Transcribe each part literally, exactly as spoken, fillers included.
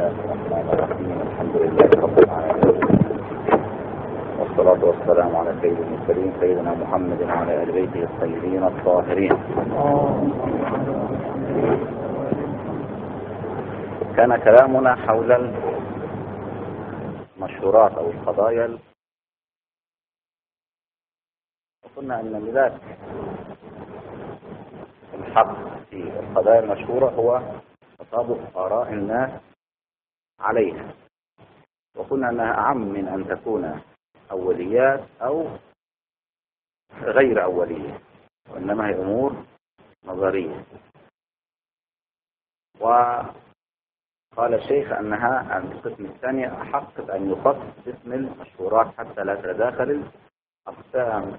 الله الرحمن الرحيم. الحمد لله رب العالمين، والصلاة والسلام على سيد المرسلين سيدنا محمد وعلى آل بيته الطيبين الطاهرين. كان كلامنا حول المشهورات أو القضايا، وقلنا أن ملاك الحق في القضايا المشهورة هو تطابق آراء الناس عليها، وقلنا أنها أعم من أن تكون أوليات أو غير أولية، وإنما هي أمور نظرية. وقال الشيخ أنها القسم الثاني أحق أن يخص باسم المشهورات حتى لا تتداخل الأقسام.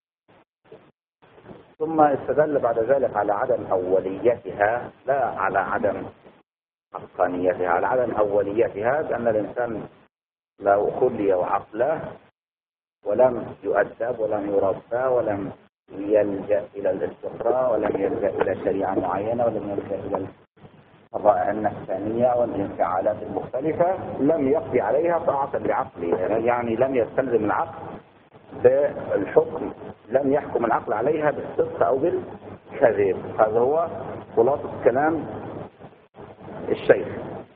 ثم استدل بعد ذلك على عدم أوليتها، لا على عدم حقانيتها، على عدم أوليتها، بأن الإنسان لو خلي وعقله ولم يؤدب ولم يربى ولم يلجأ إلى الاستقراء ولم يلجأ إلى شريعة معينة ولم يلجأ إلى القضايا النفسانية والانفعالات المختلفة لم يقضي عليها طاعة لعقله، يعني لم يستلزم العقل بالحكم، لم يحكم العقل عليها بالصدق أو بالكذب. هذا هو خلاصة كلام الشيخ.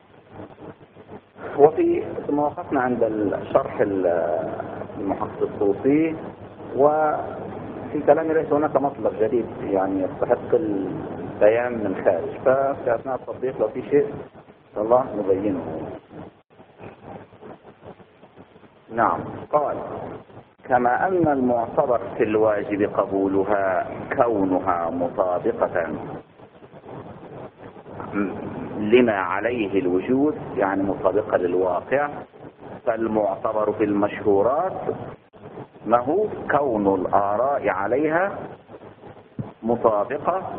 وفي ثم وقفنا عند الشرح المحقق الطوسي، وفي كلامي ليس هناك مطلب جديد يعني يستحق البيان من خارج، ففي أثناء التطبيق لو في شيء إن شاء الله نبينه. نعم. قال: كما أن المعتبر في الواجب قبولها كونها مطابقة لما عليه الوجود، يعني مطابقة للواقع، فالمعتبر في المشهورات ما هو كون الآراء عليها مطابقة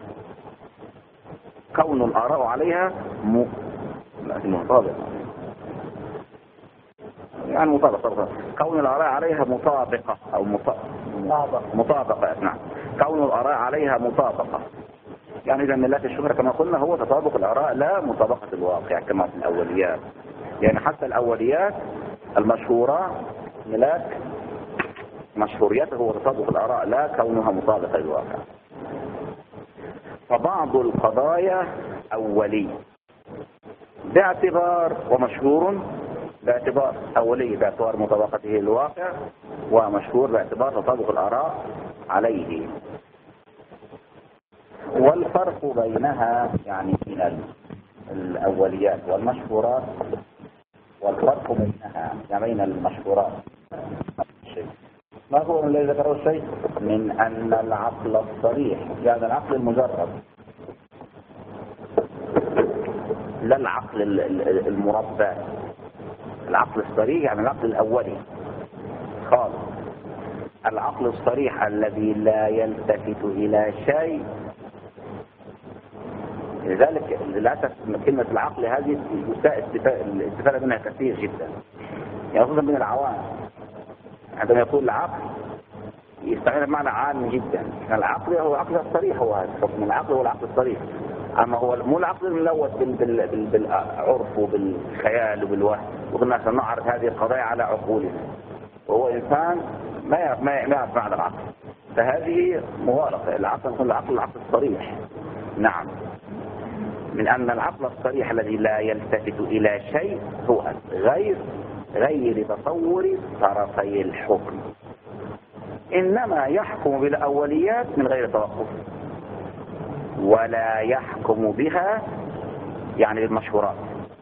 كون الآراء عليها م... مطابقة يعني مطابقة كون الآراء عليها مطابقة أو مطابقة مطابقة نعم كون الآراء عليها مطابقة، يعني إذا ملاك الشهرة كما قلنا هو تطابق الآراء لا مطابقة الواقع كما في الأوليات. يعني حتى الأوليات المشهورة ملاك مشهوريته هو تطابق الآراء لا كونها مطابقة للواقع. فبعض القضايا أولي باعتبار ومشهور باعتبار أولي باعتبار مطابقته للواقع، ومشهور باعتبار تطابق الآراء عليه. والفرق بينها يعني بين الأوليات والمشهورات، والفرق بينها يعني بين المشهورات ما هو الذي ذكره الشيء من أن العقل الصريح، يعني العقل المجرد لا العقل المربى، العقل الصريح يعني العقل الأولي خالص، العقل الصريح الذي لا يلتفت إلى شيء. لذلك للأسف كلمة العقل هذه الاستفادة منها كثير جدا، يعني خصوصا من العوام عندما يقول العقل يستعمل بمعنى عام جدا. العقل هو العقل الصريح، هو حكم العقل هو العقل الصريح، أما هو مو العقل الملوث بالعرف وبالخيال وبالوهم، وقلنا سنعرض هذه القضايا على عقولنا، وهو إنسان ما يعرف ما يعرف معنى العقل، فهذه مغالطة. العقل هو العقل العقل الصريح. نعم، من أن العقل الصريح الذي لا يلتفت إلى شيء هو غير غير تصور طرفي الحكم، إنما يحكم بالأوليات من غير توقف، ولا يحكم بها يعني بالمشهورات،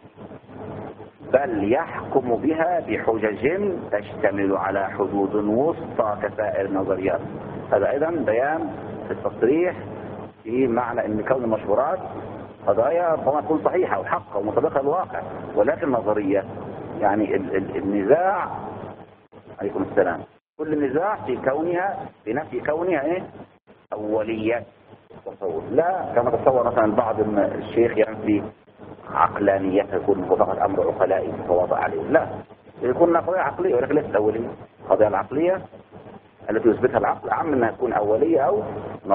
بل يحكم بها بحجج تشتمل على حدود وسطى كسائر النظريات. هذا أيضا بيان في التصريح في معنى أن كون المشهورات قضايا ربما تكون صحيحة وحقة ومطابقة للواقع، ولكن نظرية، يعني النزاع عليكم السلام كل النزاع في كونها بنفي كونها ايه أولية تصور، لا كما تصور مثلا بعض الشيخ ينفي عقلانيته، يكون فقط أمر عقلائي تواضع عليه، لا، يكون قضايا عقلية ولكن ليست أولية. القضايا العقلية التي يثبتها العقل أعم من أنها تكون أولية أو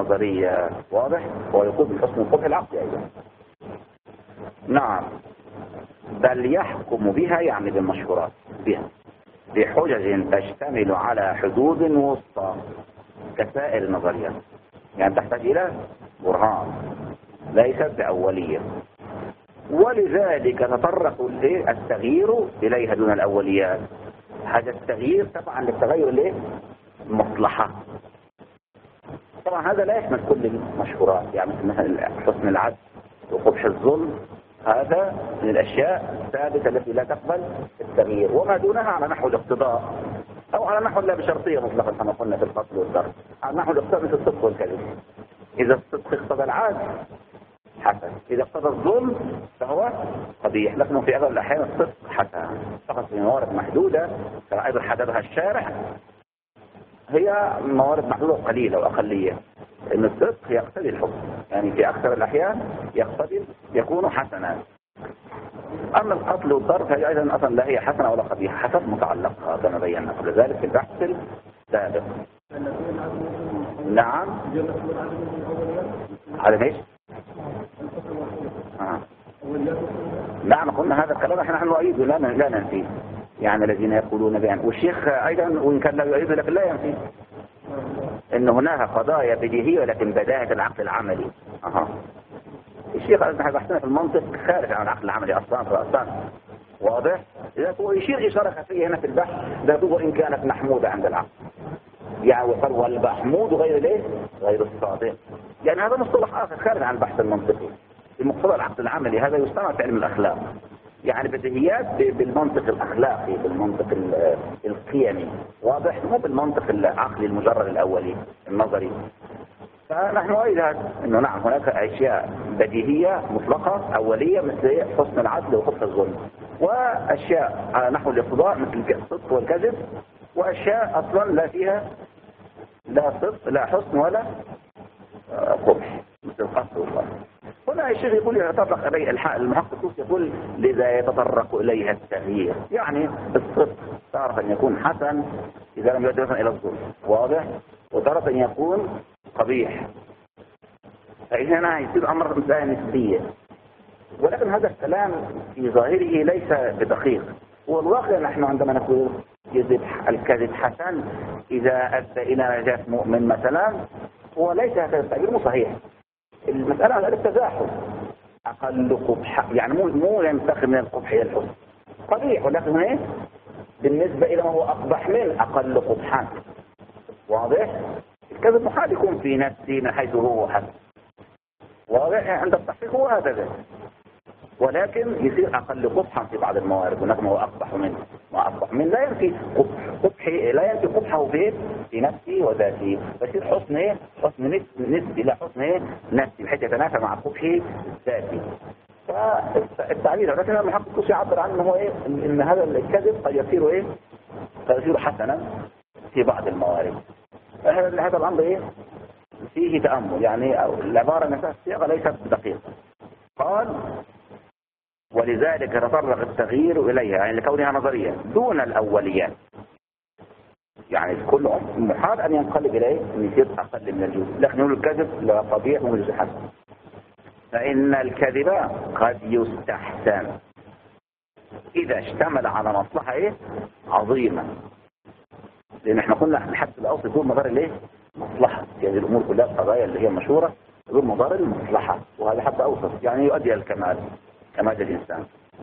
نظرية. واضح؟ ويقول بالحسن القبح العقلي أيضا. نعم. بل يحكم بها يعني بالمشهورات بها بحجج تشتمل على حدود وسطى كسائر النظريات، يعني تحتاج إلى برهان ليست بأولية. ولذلك تطرق التغيير إليها دون الأوليات. هذا التغيير طبعا للتغير الايه؟ المصلحة. طبعا هذا لا يشمل كل المشهورات، يعني مثل حسن العدل وقبح الظلم، هذا من الأشياء الثابتة التي لا تقبل التغيير، وما دونها على نحو الاقتضاء أو على نحو لا بشرطية مطلقة كما قلنا في الفصل والضرب، على نحو الاقتضاء مثل الصدق والكذب. إذا الصدق اقتضى العدل حسن، إذا اقتضى الظلم فهو قبيح، لكنه في أغلب الأحيان الصدق حسن فقط في موارد محدودة أيضا حددها الشارع، هي موارد محدودة قليلة وأقلية. إن الصدق يقتضي الحكم، يعني في أكثر الأحيان يقتضي يكون حسنا. أما القتل والضرب هي أيضا أصلا لا هي حسنة ولا قبيحة، حسب متعلقها كما بينا قبل ذلك في البحث السابق. نعم على ايش؟ آه. نعم قلنا هذا الكلام احنا نؤيده لا لا ننفيه، يعني الذين يقولون بأن، والشيخ أيضا وإن كان لا يؤيده لكن لا ينفيه إن هناك قضايا بديهية ولكن بداهة العقل العملي. أها. الشيخ احنا بحثنا في المنطق خارج عن العقل العملي أصلا رأسا، واضح؟ إذا هو يشير إشارة خفية هنا في البحث ذاته وإن كانت محمودة عند العقل، يعني وقال والمحمود غير ليه؟ غير الصادق، يعني هذا مصطلح آخر خارج عن البحث المنطقي. المقتضى العقل العملي هذا يستعمل في علم الأخلاق، يعني بديهيات بالمنطق الأخلاقي بالمنطق القيمي، واضح؟ مو بالمنطق العقلي المجرد الأولي النظري. فنحن نؤيد هذا انه نعم هناك اشياء بديهية مطلقة اولية مثل حسن العدل وقبح الظلم، واشياء على نحو الاقتضاء مثل الصدق والكذب، واشياء اصلا لا فيها لا صدق لا حسن ولا قبح مثل القتل والظلم. هنا الشيخ يقول يتطرق اليه المحقق يقول لذا يتطرق اليها التغيير، يعني الصدق تارة ان يكون حسن اذا لم يؤدي الى الظلم، واضح؟ وتارة ان يكون قبيح، فإذا هنا يصير أمر مسألة نسبية. ولكن هذا الكلام في ظاهره ليس بدقيق، والواقع نحن عندما نقول يذب الكذب حسن إذا أدى إلى نجاة مؤمن مثلا، هو ليس هذا التعبير مو صحيح. المسألة على التزاحم، أقل قبح يعني مو مو ينتقل من القبح إلى الحسن، قبيح ولكن إيه بالنسبة إلى ما هو أقبح من أقل قبحا، واضح؟ الكذب محال يكون في نفسي من حيث هو حسن، واضح؟ عند التحقيق هو هذا، ولكن يصير أقل قبحا في بعض الموارد، هناك ما هو أقبح منه، ما أقبح منه لا ينفي قبح قبح لا ينفي قبحه في في نفسه وذاته، بيصير حسن ايه؟ حسن نسبي لا حسن ايه؟ نفسي بحيث يتنافى مع قبحه الذاتي. فالتعبير لكن المحقق يعبر عنه هو ايه؟ ان هذا الكذب قد يصير ايه؟ قد يصير حسنا في بعض الموارد. هذا هذا الأمر إيه؟ فيه تأمل، يعني العبارة نفسها الصياغة ليست بدقيقة. قال ولذلك تطرق التغيير إليها يعني لكونها نظرية دون الأوليات، يعني كل محال أن ينقلب إليه أن يصير أقل من الجزء، لكن يقول الكذب لا قبيح وجزء حسن. فإن الكذب قد يستحسن إذا اشتمل على مصلحة إيه؟ عظيمة، لأن احنا قلنا الحد الأوسط يقول مدار الايه؟ مصلحة، يعني الأمور كلها القضايا اللي هي مشهورة يقول مدار المصلحة، وهذا حد أوسط يعني يؤدي إلى الكمال كمال الإنسان.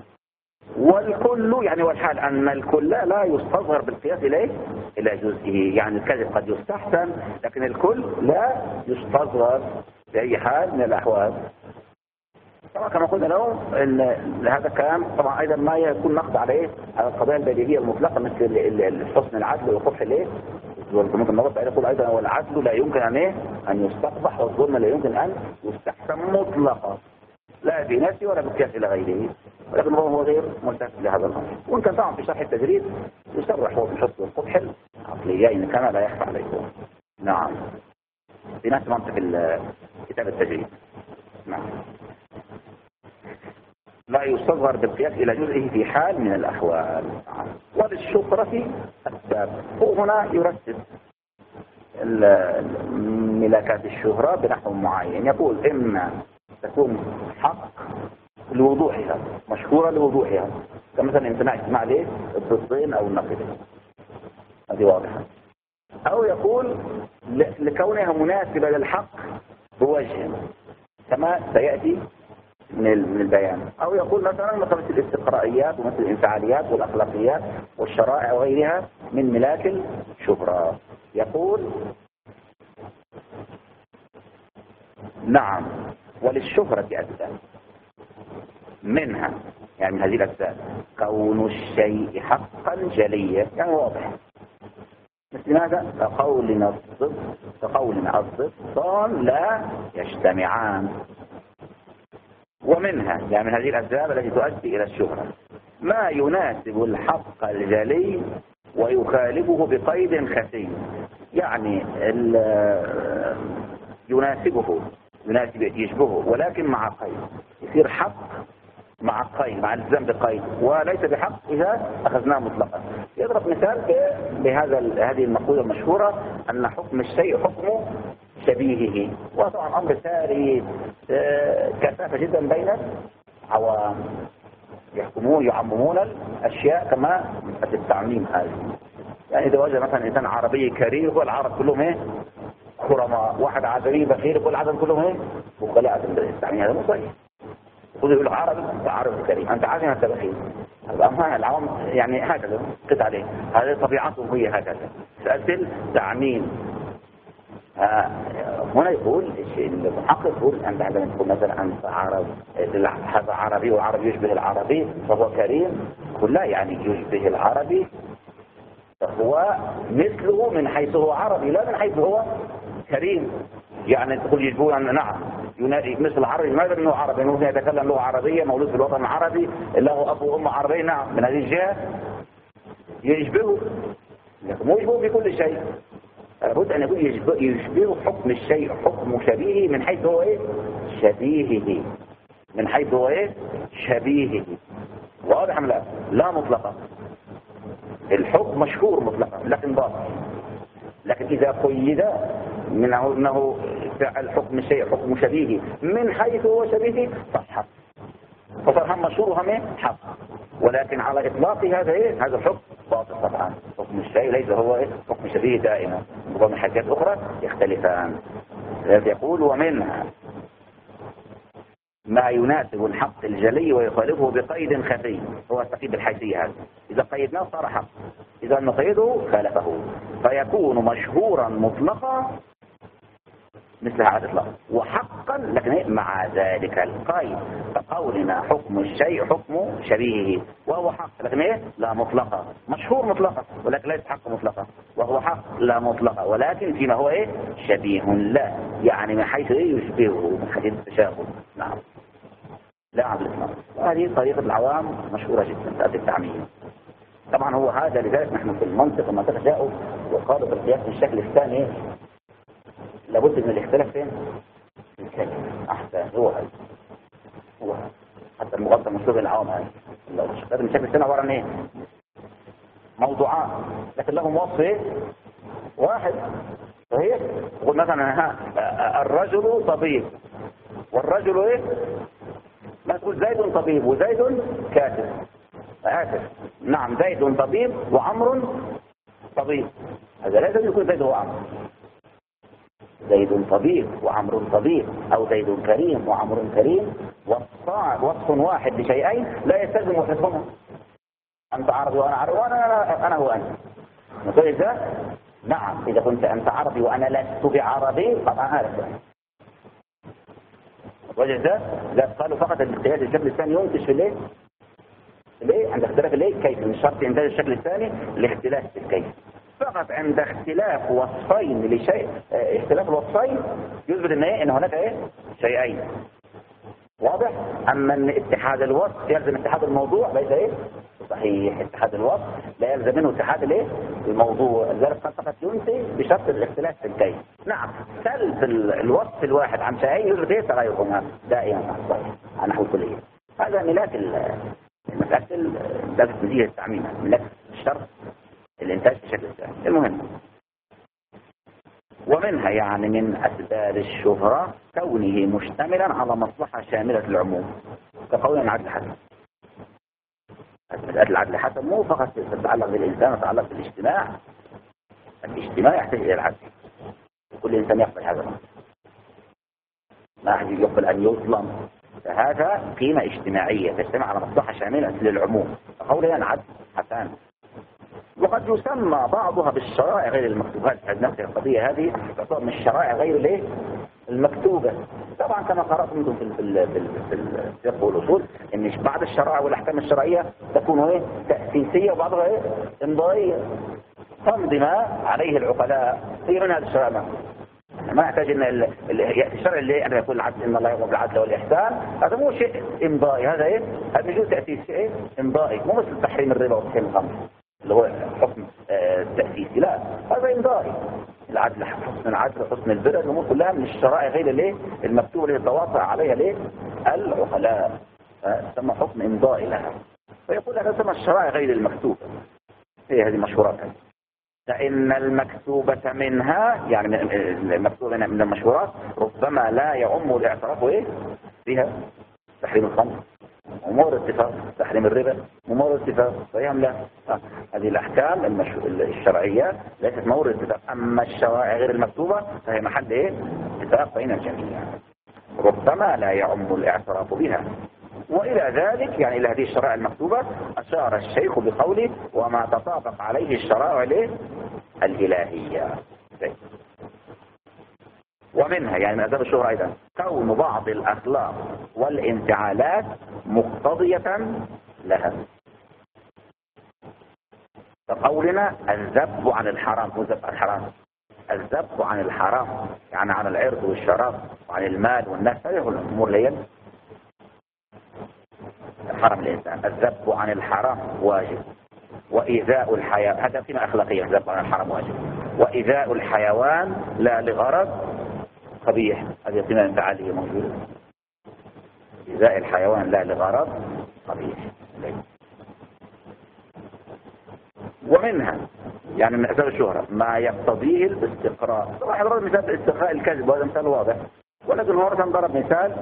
والكل يعني والحال أن الكل لا يستصغر بالقياس إليه إلى جزئه، يعني الكذب قد يستحسن لكن الكل لا يستصغر بأي حال من الأحوال. طبعا كما قلنا له ان هذا الكلام طبعا ايضا ما يكون نقد عليه على القضايا البديهيه المطلقه مثل الحسن العدل وقبح الايه؟ ممكن نرد عليه يقول ايضا والعدل لا يمكن ان ايه؟ ان يستقبح، والظلم لا يمكن ان يستحسن مطلقا لا بنفسه ولا بالقياس الى غيره، ولكن هو غير ملتفت لهذا الامر. وان كان طبعا في شرح التجريد يصرح هو بالحسن والقبح العقليين كما لا يخفى عليكم. نعم في نفس منطق كتاب التجريد. نعم لا يصغر بالقياس إلى جزئه في حال من الأحوال. وللشهرة أسباب، هو هنا يرتب ملاكات الشهرة بنحو معين، يقول إما تكون حق لوضوحها، مشهورة لوضوحها، كمثلا امتناع اجتماع ليه الضدين أو النقيضين، هذه واضحة. أو يقول لكونها مناسبة للحق بوجه كما سيأتي من البيان. أو يقول مثلا مثل الاستقرائيات ومثل الانفعاليات والأخلاقيات والشرائع وغيرها من ملاك الشهرة. يقول نعم وللشهرة أسباب منها، يعني من هذه الأسباب كون الشيء حقا جليا، يعني واضح، مثل ماذا؟ كقولنا الضد كقولنا الضدان لا يجتمعان. ومنها يعني من هذه الأسباب التي تؤدي إلى الشهرة ما يناسب الحق الجلي ويخالفه بقيد خفي، يعني يناسبه يناسب يشبهه ولكن مع قيد، يصير حق مع قيد، مع الالتزام بقيد، وليس بحق إذا أخذناه مطلقا. يضرب مثال بهذا هذه المقولة المشهورة أن حكم الشيء حكم شبيهه، وطبعا أمر ساري كثافة جدا بين عوام يحكمون يعممون الأشياء كما التعميم هذا. يعني إذا وجد مثلا إنسان عربي كريم يقول العرب كلهم إيه كرماء، واحد عربي بخيل يقول العرب كلهم إيه بخلاء. التعميم هذا مو صحيح. يقول يقول عربي عربي كريم، أنت عارف أنت بخيل، أما العوام يعني هكذا قط عليه، هذه طبيعتهم هي هكذا. سألت تعميم. آه هنا يقول المحقق يقول أنت عندما تقول مثلا أنت عرب هذا عربي وعربي يشبه العربي فهو كريم، يقول لا، يعني يشبه العربي فهو مثله من حيث هو عربي لا من حيث هو كريم. يعني تقول يشبهون أن نعم مثل العربي، ماذا أنه عربي ممكن يتكلم لغة عربية مولود في الوطن العربي له أب وأم عربي، نعم من هذه الجهة يشبهه، لكن مو يشبهه بكل شيء. لابد أن يكون يشبه حكم الشيء حكم شبيهه من حيث هو إيه شبيهه، من حيث هو إيه شبيهه. واضح أم لا؟ لا مطلقا، الحكم مشهور مطلقا لكن باطل. لكن إذا قيد منه أنه فعل حكم الشيء حكم شبيهه من حيث هو شبيهه صح، فصار هم مشهور وهم حق، ولكن على إطلاق هذا إيه هذا الحكم باطل طبعا. حكم الشيء ليس هو إيه حكم شبيه دائما، ومن حاجات أخرى يختلفان. يقول ومنها ما يناسب الحق الجلي ويخالفه بقيد خفي، هو التقييد الحيثي هذا، إذا قيدناه صار حق، إذا نقيده خالفه، فيكون مشهورا مطلقا مثل هذا الإطلاق وحقا لكن مع ذلك القيد، فقولنا حكم الشيء حكم شبيهه وهو حق لكن ايه لا مطلقا، مشهور مطلقا ولكن ليس حق مطلقا، وهو حق لا مطلقا ولكن فيما هو ايه شبيه لا، يعني من حيث ايه يشبهه من حيث التشابه. نعم لا على الإطلاق. هذه طريقة العوام مشهورة جدا تأتي التعميم. طبعا هو هذا لذلك نحن في المنطق المنطق جاءوا وقالوا بالقياس بالشكل الثاني لابد من الاختلاف فين؟ الكلمة أحسن هو هذا هو هذا حتى المغطى مشهور العوام هذا هذا من شكل الثاني عبارة عن ايه؟ موضوعات لكن لهم وصف ايه؟ واحد صحيح؟ يقول مثلا ها الرجل طبيب والرجل ايه؟ ما تقول زيد طبيب وزيد كاتب، آسف نعم زيد طبيب وعمر طبيب، هذا لازم يكون زيد هو عمر. زيد طبيب وعمر طبيب، أو زيد كريم وعمر كريم، وصف واحد لشيئين لا يستلزم وصفهما. أنت عربي وأنا عربي وأنا أنا هو أنا. نقول إذا نعم إذا كنت أنت عربي وأنا لست بعربي طبعا هذا وجه ذا لا قالوا فقط الاختلاف الشكل الثاني ينتج في الايه؟ ليه؟ عند اختلاف الايه؟ كيف من شرط انتاج الشكل الثاني الاختلاف في الكيف. فقط عند اختلاف وصفين لشيء اه اختلاف الوصفين يثبت ان ايه؟ ان هناك ايه؟ شيئين. واضح؟ اما ان اتحاد الوصف يلزم اتحاد الموضوع ليس ايه؟ صحيح اتحاد الوصف لا يلزم منه اتحاد الايه؟ الموضوع، لذلك قد فقط ينتج بشرط الاختلاف في الكيف. نعم سلب الوصف الواحد عن شيئين يثبت ايه؟ تغيرهما دائما صحيح على نحو الكليه. هذا ملاك المسألة ملاك نتيجة التعميم، ملاك الشرط الانتاج بشكل ثاني. المهم ومنها يعني من أسباب الشهرة كونه مشتملا على مصلحة شاملة العموم. كقولنا العدل حسن. مسألة العدل حسن مو فقط تتعلق بالإنسان، تتعلق بالاجتماع. الاجتماع يحتاج إلى العدل، كل إنسان يقبل هذا، ما أحد يقبل أن يظلم، فهذا قيمة اجتماعية تجتمع على مصلحة شاملة للعموم، فقولنا العدل حسن. وقد يسمى بعضها بالشرائع غير المكتوبة. نفس القضية هذه تعتبر من الشرائع غير الايه المكتوبة. طبعا كما قرأتم انتم في في الفقه والاصول ان بعض الشرائع والاحكام الشرعية تكون ايه تأسيسية وبعضها ايه امضائية تمضي ما عليه العقلاء. هي من هذه الشرائع ما يحتاج ان ياتي الشرع اللي انا يقول العدل ان الله يقوم بالعدل والاحسان، هذا مو شيء امضائي، هذا ايه هذا مجرد تأسيسي ايه امضائي، مو مثل تحريم الربا وتحريم الخمر اللي هو حكم آه تأسيسي، لا هذا إمضائي. العدل حسن العدل حسن البر الأمور كلها من الشرائع غير الايه المكتوبة اللي يتواصل عليها الايه العقلاء، تسمى حكم إمضائي لها. فيقول هذا تسمى الشرائع غير المكتوبة. هي هذه مشهورات. فإن المكتوبة منها يعني المكتوبة من المشهورات ربما لا يعم الاعتراف ايه بها، تحريم الخمر امور اتفاق، تحريم الربا امور اتفاق، فيهم لا هذه الاحكام المشو... الشرعيه ليست مورد اتفاق. اما الشرائع غير المكتوبه فهي محل ايه اتفاق بين الجميع، ربما لا يعم الاعتراف بها. والى ذلك يعني الى هذه الشرائع المكتوبه اشار الشيخ بقوله وما تطابق عليه الشرائع الايه الالهيه. ومنها يعني من أسباب الشهرة أيضا كون بعض الأخلاق والانفعالات مقتضية لها، فقولنا الذب عن الحرام، وذب عن الحرام الذب عن الحرام يعني عن العرض والشرف وعن المال والنفس، هذه الأمور اللي حرم الإنسان. الذب عن الحرام واجب، وإيذاء الحيوان هذا قيمة أخلاقية، الذب عن الحرام واجب، وإيذاء الحيوان لا لغرض قبيح، هذه قيمة انفعالية موجودة. إيذاء الحيوان لا لغرض قبيح. ومنها يعني من أسباب الشهرة ما يقتضيه الاستقراء. طبعا ضرب مثال استقراء الكذب وهذا مثال واضح، ولكن هو ضرب مثال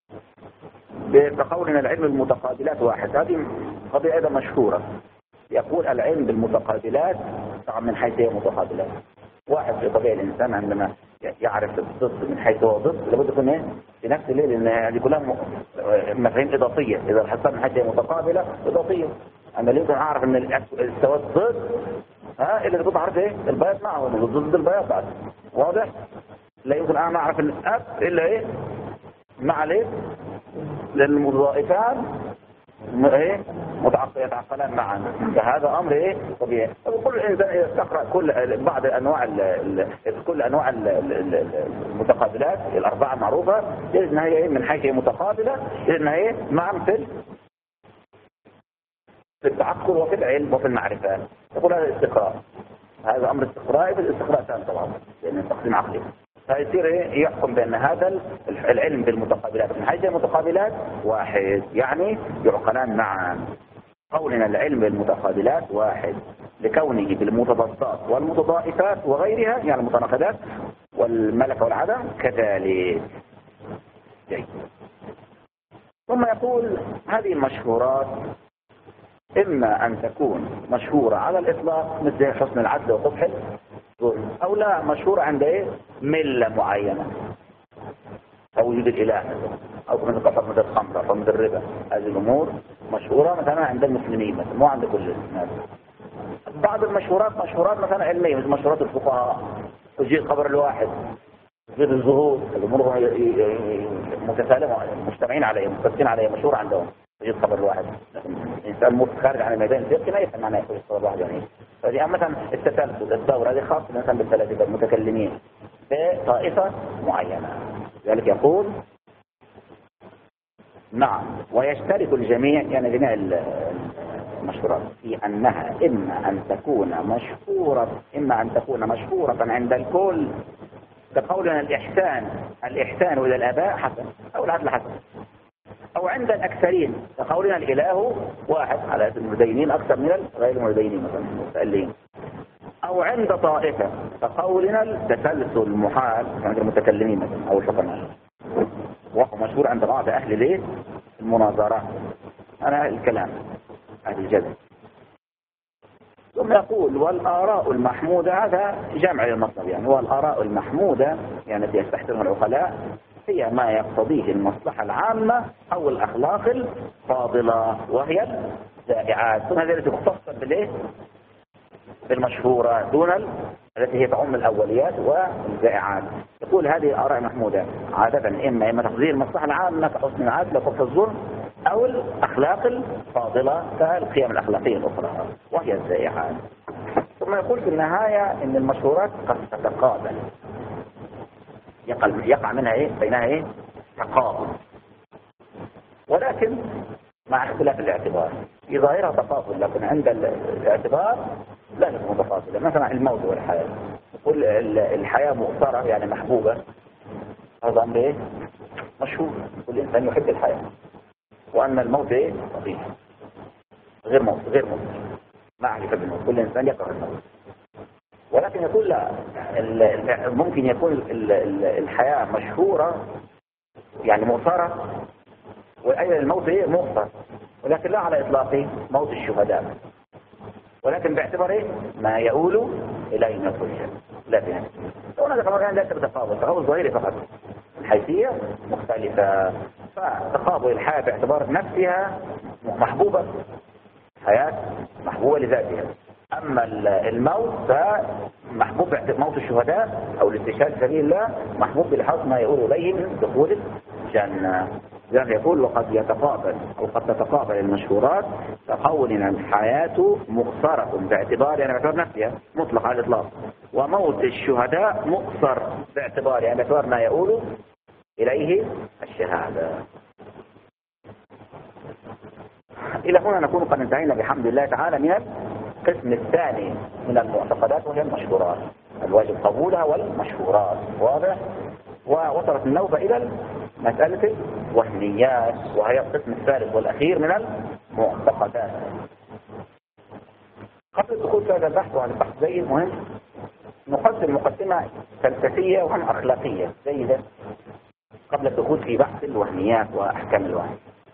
بقولنا العلم المتقابلات واحد. هذه قضية أيضا مشهورة. يقول العلم بالمتقابلات طبعا من حيث هي متقابلات واحد في طبيعة الإنسان عندما يعرف الضد من حيث هو ضد لابد يكون ايه في نفس الليل، لأن هذه كلها مفاهيم إضافية. إذا حصل من حيث هي متقابلة إضافية، أما اللي يمكن أعرف أن السواد ضد ها اللي تكون عارف ايه البياض معه ضد البياض بعد واضح. لا يمكن أنا أعرف الأب إلا ايه مع ليه لأن المضائفان ايه يتعقلان معا، فهذا امر ايه طبيعي. كل انسان يقرا كل بعض انواع ال ال كل انواع ال ال المتقابلات الاربعه المعروفه يجد انها ايه من حيث هي متقابله، يجد انها ايه معا في في التعقل وفي العلم وفي المعرفه. يقول هذا الاستقراء، هذا امر استقرائي بالاستقراء ثاني طبعا لان تقسيم عقلي، فيصير ايه يحكم بان هذا العلم بالمتقابلات من حيث المتقابلات واحد يعني يعقلان معا. قولنا العلم بالمتقابلات واحد لكونه بالمتضادات والمتضائفات وغيرها يعني المتناقضات والملك والعدم كذلك. ثم يقول هذه المشهورات إما أن تكون مشهورة على الإطلاق مثل حسن العدل وقبح الظلم، أو لا مشهورة عند إيه ملة معينة أو وجود الإله أو مثل حرمة الخمر حرمة الربا. هذه الأمور مشهورة مثلا عند المسلمين مثلا مو عند كل الناس. بعض المشهورات مشهورات مثلا علمية مثل مشهورات الفقهاء، وجود قبر الواحد، وجود الظهور، الأمور متسالمة مجتمعين عليها متفقين عليها مشهورة عندهم. وجود قبر الواحد الإنسان مو خارج عن الميدان الفقهي ما يفهم معناه يقول قبر الواحد يعني. فهذه مثلا التسلسل الدورة هذه خاصة مثلا بالفلاسفة المتكلمين بطائفة معينة. ذلك يقول نعم ويشترك الجميع يعني جميع المشهورات في أنها إما أن تكون مشهورة إما أن تكون مشهورة عند الكل كقولنا الإحسان الإحسان إلى الآباء حسن أو العدل حسن، أو عند الأكثرين كقولنا الإله واحد على المتدينين أكثر من غير المتدينين مثلا المتألين، أو عند طائفة كقولنا التسلسل المحال عند المتكلمين مثلا أو الحكماء، وهو مشهور عند بعض أهل ليه المناظرات، أنا الكلام هذا الجدل. ثم يقول والآراء المحمودة، هذا جمع للمطلب يعني، والآراء المحمودة يعني التي يستحسنها العقلاء هي ما يقتضيه المصلحة العامة أو الأخلاق الفاضلة وهي الزائعات. ثم هذه التي تختص بالإيه؟ بالمشهورة دون التي هي تعم الأوليات والزائعات. يقول هذه الآراء المحمودة عادة إما إما تقدير المصلحة العامة كحسن العدل وكف الظلم، أو الأخلاق الفاضلة كالقيم الأخلاقية الأخرى وهي الزائعات. ثم يقول في النهاية إن المشهورات قد تتقابل، يقع منها إيه؟ بينها إيه؟ تقابل، ولكن مع اختلاف الاعتبار. في ظاهرها تقابل، لكن عند الاعتبار لا تكون متفاضلة. مثلا الموت والحياة، يقول الحياة مؤثرة يعني محبوبة، هذا أمر إيه؟ مشهور، كل إنسان يحب الحياة. وأن الموت إيه؟ طبيعي، غير موت غير موت ما أحد يحب الموت، كل إنسان يكره الموت. ولكن يقول لا، ممكن يكون الحياة مشهورة يعني مؤثرة، وأيضا الموت إيه؟ مؤثر، ولكن لا على إطلاق موت الشهداء، ولكن باعتبار إيه؟ ما يؤول إلى النتيجة. لا في نفسه. هنا كمان ليس بتفاضل، تفاضل ظاهري فقط، الحيثية مختلفة. فتقابل الحياة باعتبار نفسها محبوبة، حياة محبوبة لذاتها. أما الموت فمحبوب باعتبار موت الشهداء أو الاستشهاد في سبيل الله، محبوب بلحاظ ما يؤول إليه من دخول الجنة. يعني يقول وقد يتقابل أو قد تتقابل المشهورات كقول الحياة مقصرة باعتبار يعني باعتبار نفسها مطلق على الإطلاق، وموت الشهداء مقصر باعتبار يعني باعتبار ما يؤول إليه الشهادة. إلى هنا نكون قد انتهينا بحمد الله تعالى من القسم الثاني من المعتقدات وهي المشهورات، الواجب قبولها والمشهورات. واضح؟ ووصلت النوبة إلى مسألة الوهميات، وهي القسم الثالث والأخير من المعتقدات. قبل الدخول في هذا البحث، وعن البحث جيد مهم، نقدم مقدمة فلسفية وهم أخلاقية جيدة قبل الدخول في بحث الوهميات وأحكام الوهم.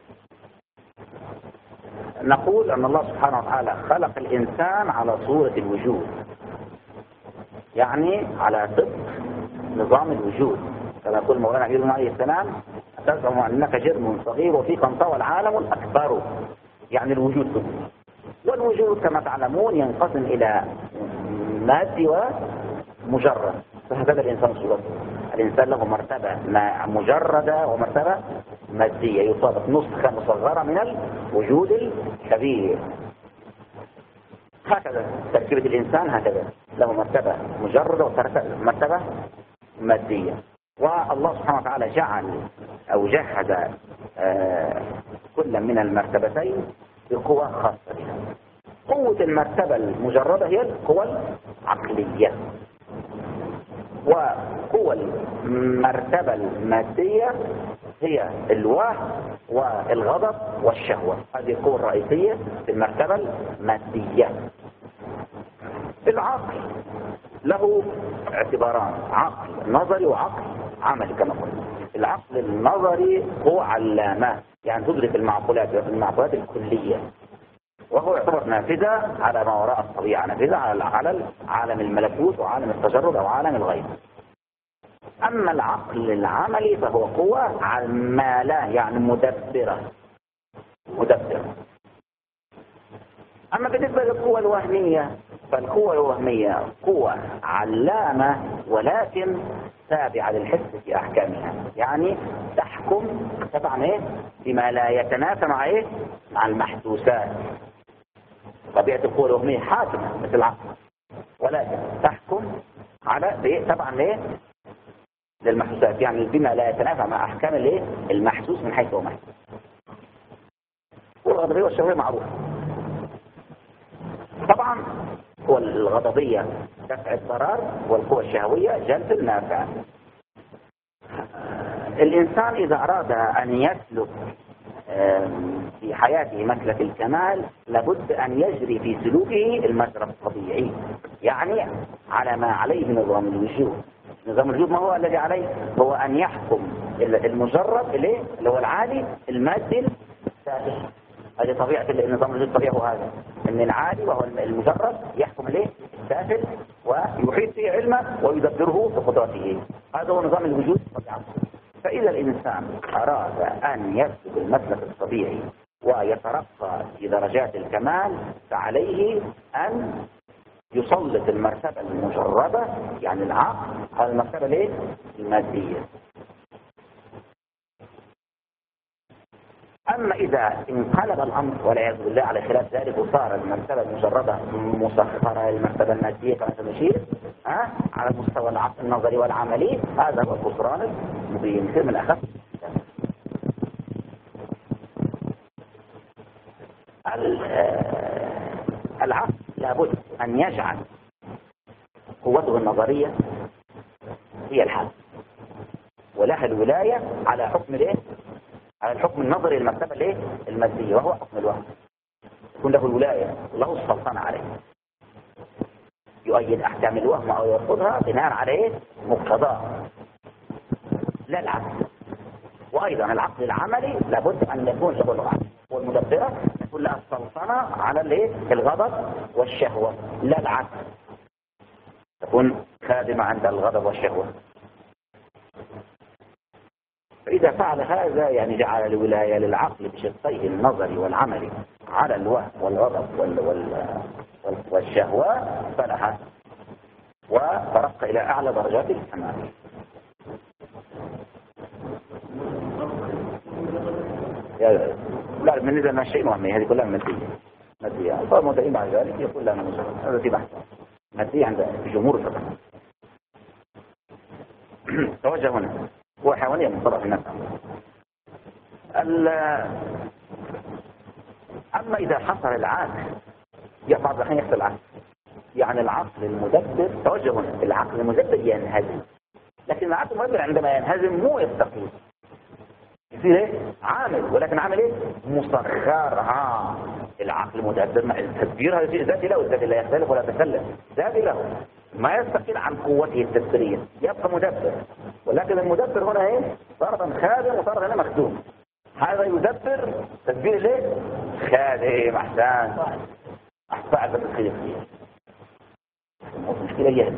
نقول أن الله سبحانه وتعالى خلق الإنسان على صورة الوجود، يعني على طبق نظام الوجود، كما يقول مولانا عيسى عليه السلام تزعم أنك جرم صغير وفيك انطوى العالم الأكبر، يعني الوجود كله. والوجود كما تعلمون ينقسم إلى مادي ومجرد، فهكذا الإنسان صورته. الإنسان له مرتبة مجردة ومرتبة مادية، يصادف نسخة مصغرة من الوجود الكبير. هكذا تركيبة الإنسان، هكذا له مرتبة مجردة ومرتبة مادية. والله سبحانه وتعالى جعل أو جهز آه كل من المرتبتين بقوة خاصة بها. قوة المرتبة المجردة هي القوة العقلية، وقوة المرتبة المادية هي الوهم والغضب والشهوة. هذه القوة الرئيسية في المرتبة المادية. العقل له اعتباران، عقل نظري وعقل عملي كما قلنا. العقل النظري هو علامة، يعني تدرك المعقولات المعقولات الكلية، وهو يعتبر نافذة على ما وراء الطبيعة، نافذة على عالم الملكوت وعالم التجرد أو عالم الغيب. أما العقل العملي فهو قوة عمالة، يعني مدبرة مدبرة. أما بالنسبة للقوة الوهمية فالقوة الوهمية قوة علامة ولكن تابعة للحس في أحكامها، يعني تحكم طبعا إيه بما لا يتنافى مع إيه مع المحسوسات. طبيعة القوة الوهمية حاكمة مثل العقل، ولكن تحكم على إيه طبعا إيه للمحسوسات، يعني بما لا يتنافى مع أحكام الإيه المحسوس من حيث هو محسوس. والغضبية والشهوية معروفة. طبعا القوة الغضبية دفع الضرر، والقوة الشهوية جلب النافع. الإنسان إذا أراد أن يسلك في حياته مسلك الكمال لابد أن يجري في سلوكه المجرى الطبيعي، يعني على ما عليه نظام الوجود. نظام الوجود ما هو الذي عليه؟ هو أن يحكم المجرد اللي هو العالي المادي السافل. هذه طبيعة النظام الوجود، طبيعه هذا أن العالي وهو المجرد يحكم الايه السافل ويحيط به علمه ويدبره بقدرته. هذا هو نظام الوجود طبيعته. فإذا الإنسان أراد أن يسلك المسلك الطبيعي ويترقى في درجات الكمال فعليه أن يسلط المرتبة المجردة يعني العقل على المرتبة الايه المادية. أما إذا انقلب الأمر والعياذ بالله على خلاف ذلك وصار المرتبة المجردة مسخرة للمرتبة المادية كما سنشير ها على مستوى العقل النظري والعملي، هذا هو الخسران المبين في من الأخف. العقل لابد أن يجعل قوته النظرية هي الحل، ولها الولاية على حكم الايه على الحكم النظري للمرتبة الايه المادية، وهو حكم الوهم. يكون له الولاية وله السلطنة عليه، يؤيد أحكام الوهم أو يرفضها بناء على ايه مقتضاه، لا العقل. وأيضا العقل العملي لابد أن يكون له العقل والمدبرة يكون لها السلطنة على الايه الغضب والشهوة، لا العقل تكون خادمة عند الغضب والشهوة. فإذا فعل هذا يعني جعل الولاية للعقل بشقيه النظري والعملي على الوهم والغضب وال وال والشهوة فلح وترقى إلى أعلى درجات الكمال. لا بالنسبة لنا شيء وهمي، هذه كلها مادية مادية. فالمدعين بعد ذلك يقول لنا مجرد هذا في بحث مادية عند جمهور الفقه. توجه هنا هو حيوانية من طرف النفس. أما إذا حصل العقل بعض الحين يحصل العقل يعني العقل المدبر، توجه هنا العقل المدبر ينهزم، لكن العقل المدبر عندما ينهزم مو يستقيم يصير ايه عامل، ولكن عامل ايه مصغر. ها العقل المدبر التدبير هذا شيء ذاتي له، الذاتي لا يختلف ولا يتكلم، ذاتي له ما يستقيل عن قوته التدبيرية، يبقى مدبر. ولكن المدبر هنا ايه صار خادم وصار هنا مخدوم. هذا يدبر تدبير ليه خادم. احسان احسن بس الخير فيه مشكلة جهل.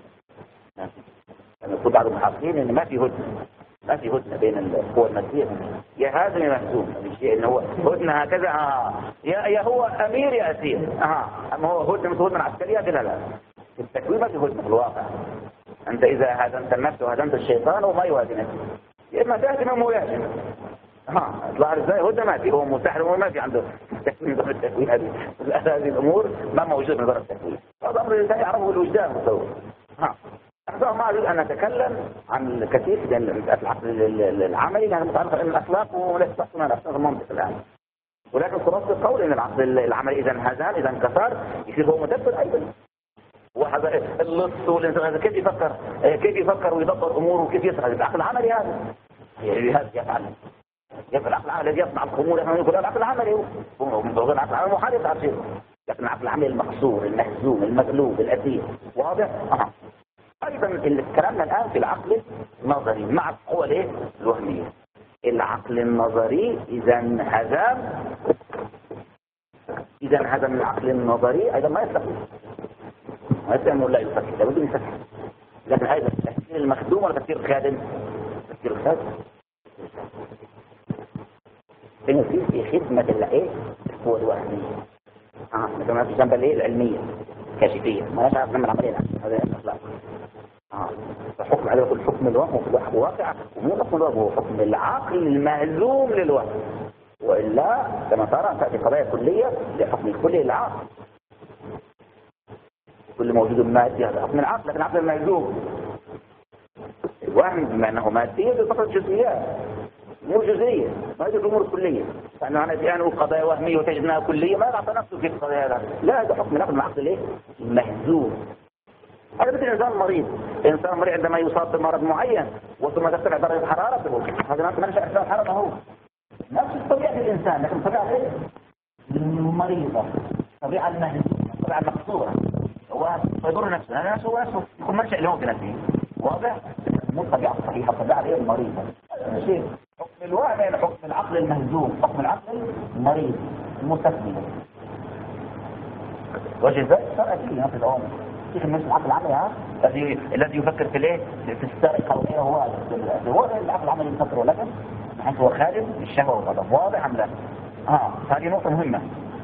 لما يقول بعض المحققين ان ما في هدنة ما في هدنة بين القوى المادية يا هذا يا مهزوم، الشيء ان هو هدنة هكذا اه يا يا هو امير يا اسير اه اما هو هدنة مثل هدنة عسكرية كده لا. التكوين ما في هدنة في الواقع. انت اذا هدمت النفس وهدمت الشيطان وما يهدي نفسه، يا اما تهدم او يهدم. ها اطلع ازاي هدنة ما في، هو مستحيل وما في عنده تكوين ضمن التكوين. هذه هذه الامور ما موجودة من ضمن التكوين. هذا امر الانسان يعرفه الوجدان والتصور. ها أنا ما أريد أن أتكلم عن الكثير من العقل العملي لأنه متعلق بالأخلاق ولا يصح من الأخلاق المنطق الآن. ولكن خلاصة القول أن العقل العملي إذا انهزم إذا انكسر يصير هو مدبر أيضا. وهذا اللص والإنسان كيف يفكر كيف يفكر ويضبط أموره وكيف يسعى العقل العملي هذا هذا يفعل يفعل العقل العملي الذي يصنع الخمور. احنا نقول العقل العملي هو هو العقل العملي محارب عارفين، لكن العقل العملي المحصور المهزوم المغلوب الأسير واضح. أه. أيضا كلامنا الآن في العقل النظري مع القوى الايه الوهمية. العقل النظري إذا انهزم إذا انهزم العقل النظري أيضا ما يستقيم ما يستقيم ولا يستقيم لابد من يستقيم. لكن أيضا التفكير المخدوم ولا تفكير الخادم؟ تفكير الخادم بنصير في خدمة الايه القوى الوهمية. اه مثلا في الجنب الايه العلمية كاشفية ما نعرف نعمل عملية هذا الأخلاق. اه فحكم عليه يقول حكم الوهم هو واقع ومو حكم الوهم هو حكم العقل المهزوم للوهم، وإلا كما ترى تأتي قضايا كلية لحكم الكلي للعقل. كل موجود مادي هذا حكم العقل، لكن العقل المهزوم الوهم بما أنه مادي بفقط جزئيات مو جزئية ما هي الأمور الكلية. فأنه أنا الآن أقول قضايا وهمية وتجد أنها كلية ما يعطى نفسه في القضايا هذا، لا هذا حكم العقل العقل الايه المهزوم. هذا مثل إنسان مريض. إنسان مريض عندما يصاب بمرض معين وثم ترتفع درجة حرارته هذا ما نشأ إنسان حرارته هو نفس طبيعة الإنسان، لكن طبيعة إيه؟ المريضة، طبيعة المهزومة، طبيعة المقصورة. هو يضر نفسه، أنا نفسه هو نفسه يكون منشأ له في نفسه. واضح؟ مو الطبيعة الصحيحة، الطبيعة غير المريضة. شيء حكم الوهم يعني حكم العقل المهزوم، حكم العقل المريض المستثمر. وجه ذلك صار أكيد نفس الأوامر. كيف الناس العقل العملي ها؟ الذي الذي يفكر في الايه؟ في السرقة وغيره، هو هو العقل العملي يفكر، ولكن نحن هو خالد الشهوة والغضب. واضح أم لا؟ اه هذه نقطة مهمة.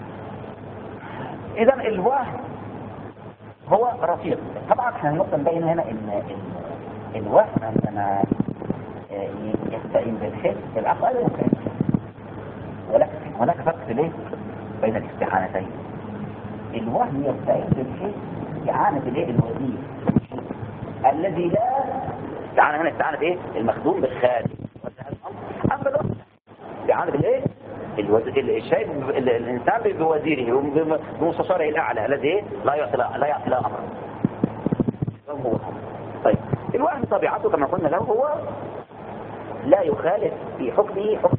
إذا الوهم هو رفيق. طبعا احنا النقطة نبين هنا ان الوهم عندما يستعين بالحس العقل أيضا يستعين بالحس، ولكن هناك فرق في الايه؟ بين الاستعانتين. الوهم يستعين بالحس استعانة الايه؟ الوزير الذي لا استعانة هنا استعانة ايه؟ المخدوم بالخالق. اما الوهم استعانة بالايه؟ الشيء الانسان بوزيره بمستشاره الاعلى الذي لا يعطي لا يعطي له امر. هو طيب الوهم طبيعته كما قلنا له هو لا يخالف في حكمه حكم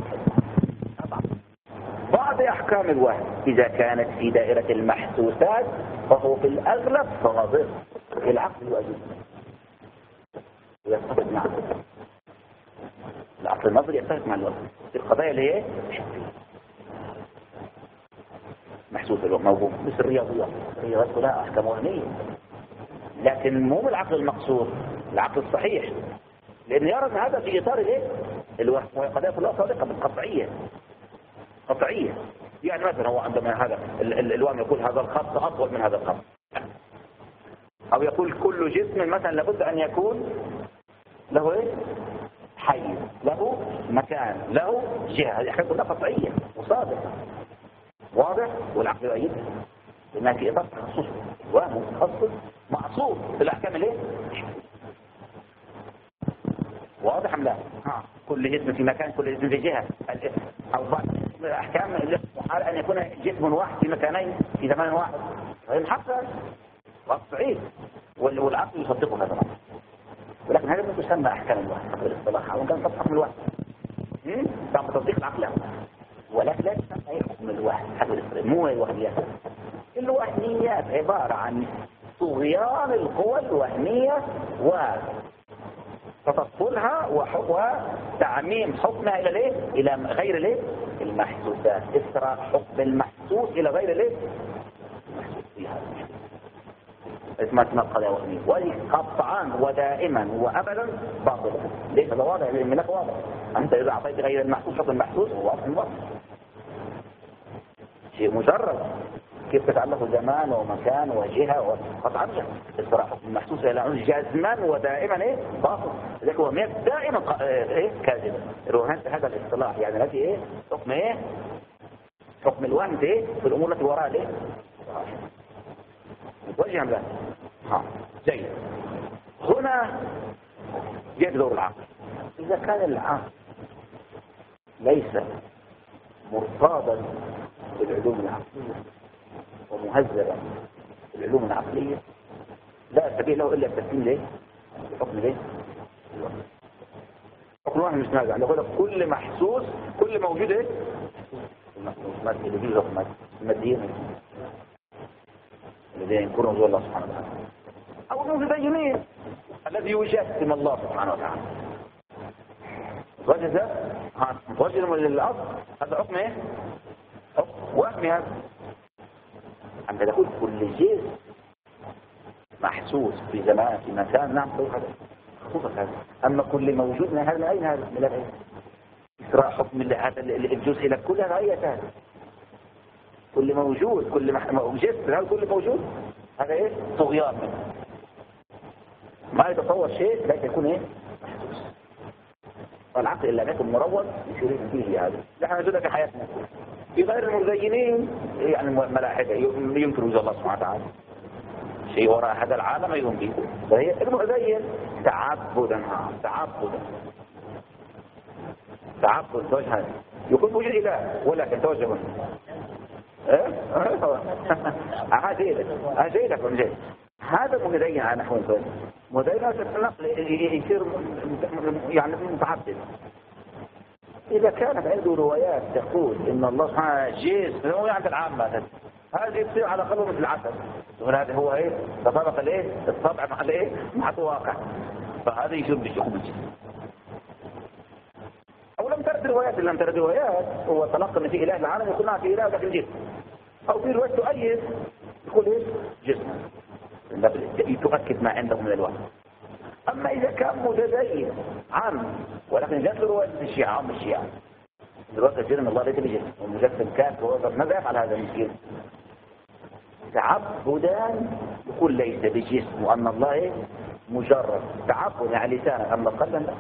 بعض احكام الوهم اذا كانت في دائرة المحسوسات فهو في الاغلب صادق. العقل واجب يتفق معه، العقل النظري يتفق مع الوهم في القضايا اللي هي محسوسة موجود، مثل الرياضيات. الرياضيات كلها احكام وهمية، لكن مو العقل المقصور، العقل الصحيح، لأن يرى أن هذا في إطار الايه؟ الوهم، وهي قضايا كلها صادقة بالقطعية قطعية. يعني مثلا هو عندما هذا الوهم يقول هذا الخط أطول من هذا الخط، أو يقول كل جسم مثلا لابد أن يكون له ايه؟ حيز، له مكان، له جهة. هذه أحكام كلها قطعية وصادقة. واضح؟ والعقل يؤيدها لأنها في إطار تخصص الوهم متخصص معصوم في الأحكام الايه؟ واضح أم لا؟ ها. كل جسم في مكان، كل جسم في جهة. أو بعض الأحكام محال أن يكون جسم واحد في مكانين في زمان واحد، هذا محقق صعيب، والعقل يصدقه هذا الأمر. ولكن هذا ما تسمى أحكام الوهم في الاصطلاح، وإن كان حكم الوهم كان بتصديق العقل، ولكن لا تسمى حكم الوهم حسب الاصطلاح. مو الوهميات، الوهميات عبارة عن طغيان القوى الوهمية و تطفلها وتعميم حكمها الى الايه؟ الى غير الايه؟ المحسوسات. اسرى حكم المحسوس الى غير الايه؟ المحسوس فيها اسمها اسمها قضايا وهميه، وهي قطعا ودائما وابدا باطله. ليس هذا واضح؟ الملك واضح. انت اذا اعطيت غير المحسوس حكم المحسوس هو واضح واضح، شيء مجرد. كيف تتعلق زمان ومكان وجهة وقطعا اسرى حكم المحسوس الى عنه جازما ودائما ايه؟ باطل. لذلك هو دائما ايه؟ كاذب. هذا الاصطلاح يعني الذي ايه؟ حكم ايه؟ حكم الوهم ايه؟ في الامور التي وراء الايه؟ وجه لا؟ ها جيد. هنا يجي دور العقل. اذا كان العقل ليس مرتاضا بالعلوم العقلية ومهذبا بالعلوم العقلية لا سبيل له الا التسليم ليه؟ الحكم ليه؟ حكم الوهم مش نازع. نقول لك كل محسوس كل موجود ايه؟ المحسوس اللي فيه الحكم الماديين الذين ينكرون وجود الله سبحانه وتعالى، او المتدينين الذي يجسم الله سبحانه وتعالى. وجه ذا ها وجه للأرض هذا حكم ايه؟ حكم وهمي. هذا عندما تقول كل جسم محسوس في زمان في مكان، نعم هذا خصوصا هذا. اما كل موجود من هذا اين هذا؟ من الايه؟ اسراء حكم هذا الجزء الى كل هذا اي هذا؟ كل موجود كل مح... جسم هذا كل موجود هذا ايه؟ طغيان منه. ما يتصور شيء لا يكون ايه؟ محسوس. والعقل الا يكون مروض يشير فيه هذا. نحن نجدها في حياتنا في غير المزينين، يعني الملاحدة ينكروا وجود الله سبحانه وتعالى. شيء وراء هذا العالم يؤمن به، فهي المزين تعبدا تعبدا تعبد توجه يكون موجود اله ولكن توجه ايه عادي عادي لكم جيد. هذا مدين على نحو ثاني مدين النقل يصير يعني متعبد إذا كانت عنده روايات تقول إن الله سبحانه جسم هو عند العامة هذه تصير على قلبه مثل العسل، وهذا هو إيه تطابق الإيه الطبع مع الإيه مع الواقع، فهذا يصير بشكل الجسم. أو لم ترد روايات، لم ترد روايات هو تلقى إن في إله العالم يقول نعم في إله لكن جسم، أو في رواية تؤيد يقول إيه جسم تؤكد ما عنده من الوحي. أما إذا كان متدين عام ولكن جاءت رواية الشيعة عام الشيعة رواية كثير من الله ليس بجسم ومجسم كافر، ماذا يفعل هذا المسكين؟ تعبدا يقول ليس بجسم وأن الله إيه مجرد تعبد على لسانه، أما قلبا لا،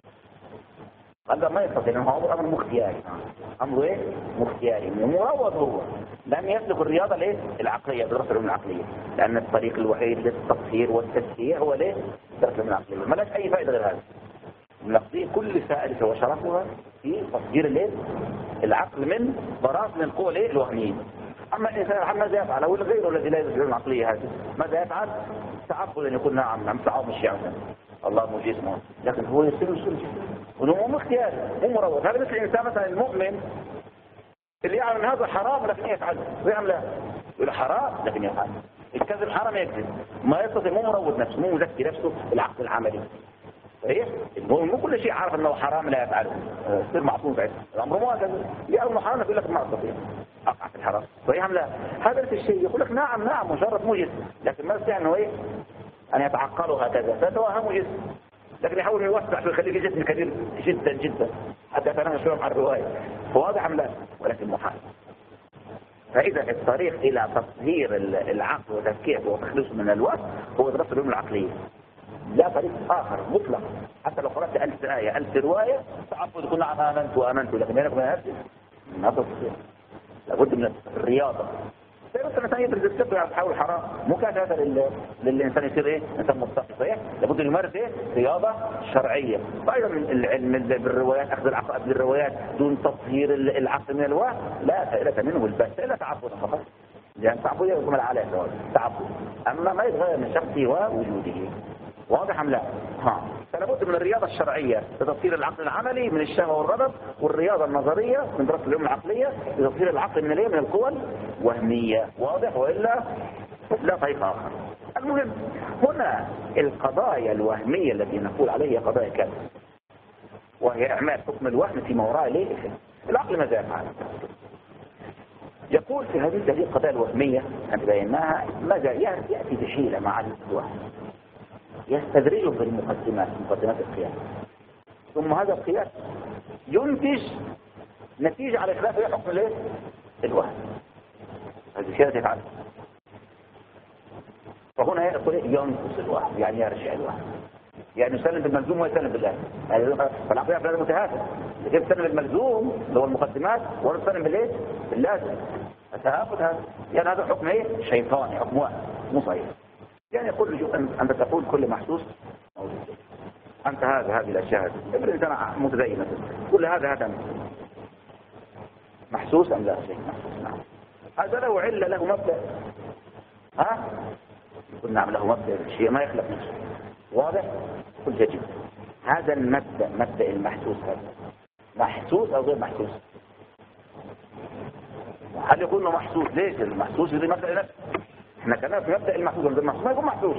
قلبا ما يستطيع لأنه هو أمر مختياري، أمر إيه مختياري مروض، هو لم يسلك الرياضة ليه العقلية بدراسة العلوم العقلية، لأن الطريق الوحيد للتطهير والتزكية هو ليه دراسة العلوم العقلية، ما لهاش أي فائدة غير هذا. نقضي كل سائل وشرفها في تطهير الايه العقل من براثن القوى الايه الوهميه. اما الانسان ماذا يفعل؟ هو غيره الذي لا يدرك العقليه هذه ماذا يفعل؟ تعبدا يقول نعم نعم تعاون الشيعة الله مو جسمه، لكن هو يصير يصير جسمه وهو مو اختياري مو مروض. هذا مثل الانسان مثلا المؤمن اللي يعلم ان هذا حرام لكن يفعل ويعمل لا يقول حرام لكن يفعل. الكذب حرام يكذب، ما يستطيع مو مروض نفسه مو مزكي نفسه العقل العملي. صحيح؟ المهم مو كل شيء عارف انه حرام لا يفعله يصير معصوم بعد الامر مو هكذا، لانه حرام يقول لك ما استطيع اقع في الحرام. صحيح لا؟ هذا نفس الشيء يقول لك نعم نعم مجرد مو جسم، لكن ما يستطيع انه ايه ان يتعقله هكذا فتوهم جسم، لكن يحاول يوسع ويخليه جسم كبير جدا جدا حتى يتناقش شويه مع الروايه. واضح ام لا؟ ولكن محال. فاذا الطريق الى تطهير العقل وتزكيته وتخليصه من الوهم هو دراسه العلوم العقليه، لا طريق آخر مطلق. حتى لو قرأت ألف آية ألف رواية تعبد تقول نعم آمنت وآمنت، لكن بينك وبين نفسك ما تستطيع، لابد من الرياضة. بس الإنسان يدرس السبب يحاول حرام مو كافة للإنسان يصير إيه إنسان متقي. صحيح؟ لابد أن يمارس إيه رياضة شرعية. وأيضا العلم بالروايات أخذ العقائد بالروايات دون تطهير العقل من الوهم لا فائدة منه البس إلا تعبدا فقط، لأن تعبد يكمل على تعبد، أما ما يتغير من شخصه ووجوده. واضح ام لا؟ ها فلابد من الرياضه الشرعيه لتطهير العقل العملي من الشهوه والغضب، والرياضه النظريه من دراسه العلوم العقليه لتطهير العقل من الايه من القوى الوهميه. واضح؟ والا لا طريق اخر. المهم هنا القضايا الوهميه التي نقول عليها قضايا كذا، وهي اعمال حكم الوهم فيما وراء ليه العقل ماذا يفعل. يقول في هذه هذه القضايا الوهميه التي بيناها ماذا ياتي بحيله مع الوهم، يستدرجه في المقدمات مقدمات القياس، ثم هذا القياس ينتج نتيجة على خلاف حكم الايه الوهم. هذه الشيء تفعل. فهنا يقول ينقص الوهم يعني يرجع الوهم، يعني يسلم بالملزوم ويسلم بالله. فالعقلية في هذا متهافت، كيف يسلم بالملزوم اللي هو المقدمات ولا يسلم بالايه باللازم؟ التهافت هذا يعني هذا حكم ايه شيطاني، حكم وهم مو صحيح. يعني يقول أنت تقول كل محسوس موجود، أنت هذا هذه الأشياء ابن إنسان متدين مثلا كل هذا هذا محسوس أم لا شيء محسوس؟ نعم. هذا له علة له مبدأ، ها يقول نعم له مبدأ شيء ما يخلق نفسه. واضح؟ كل جديد هذا المبدأ مبدأ المحسوس هذا محسوس أو غير محسوس؟ هل يقول انه محسوس؟ ليش المحسوس يريد مبدأ نفسه؟ احنا كنا في مبدأ المحسوس والغير محسوس ما يكون محسوس.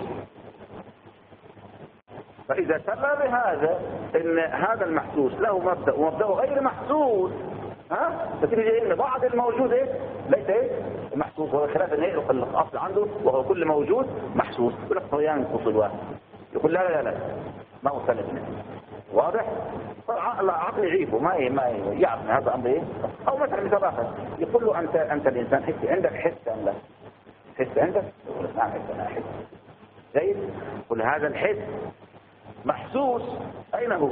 فإذا سبب هذا ان هذا المحسوس له مبدأ ومبدأه غير محسوس، ها فتيجي ان بعض الموجود ايه ليس ايه محسوس، وهو خلاف ان ايه الاصل عنده وهو كل موجود محسوس. يقول لك طيان ينقص الواحد، يقول لا لا لا ما هو سند منه. واضح؟ طبعا عقل يعيبه ما ما يعرف هذا امر ايه. او مثلا مثال اخر يقول له انت انت الانسان حس عندك حس ام لا؟ حس عندك؟ يقول نعم حس انا احس. جيد؟ يقول هذا الحس محسوس اين هو؟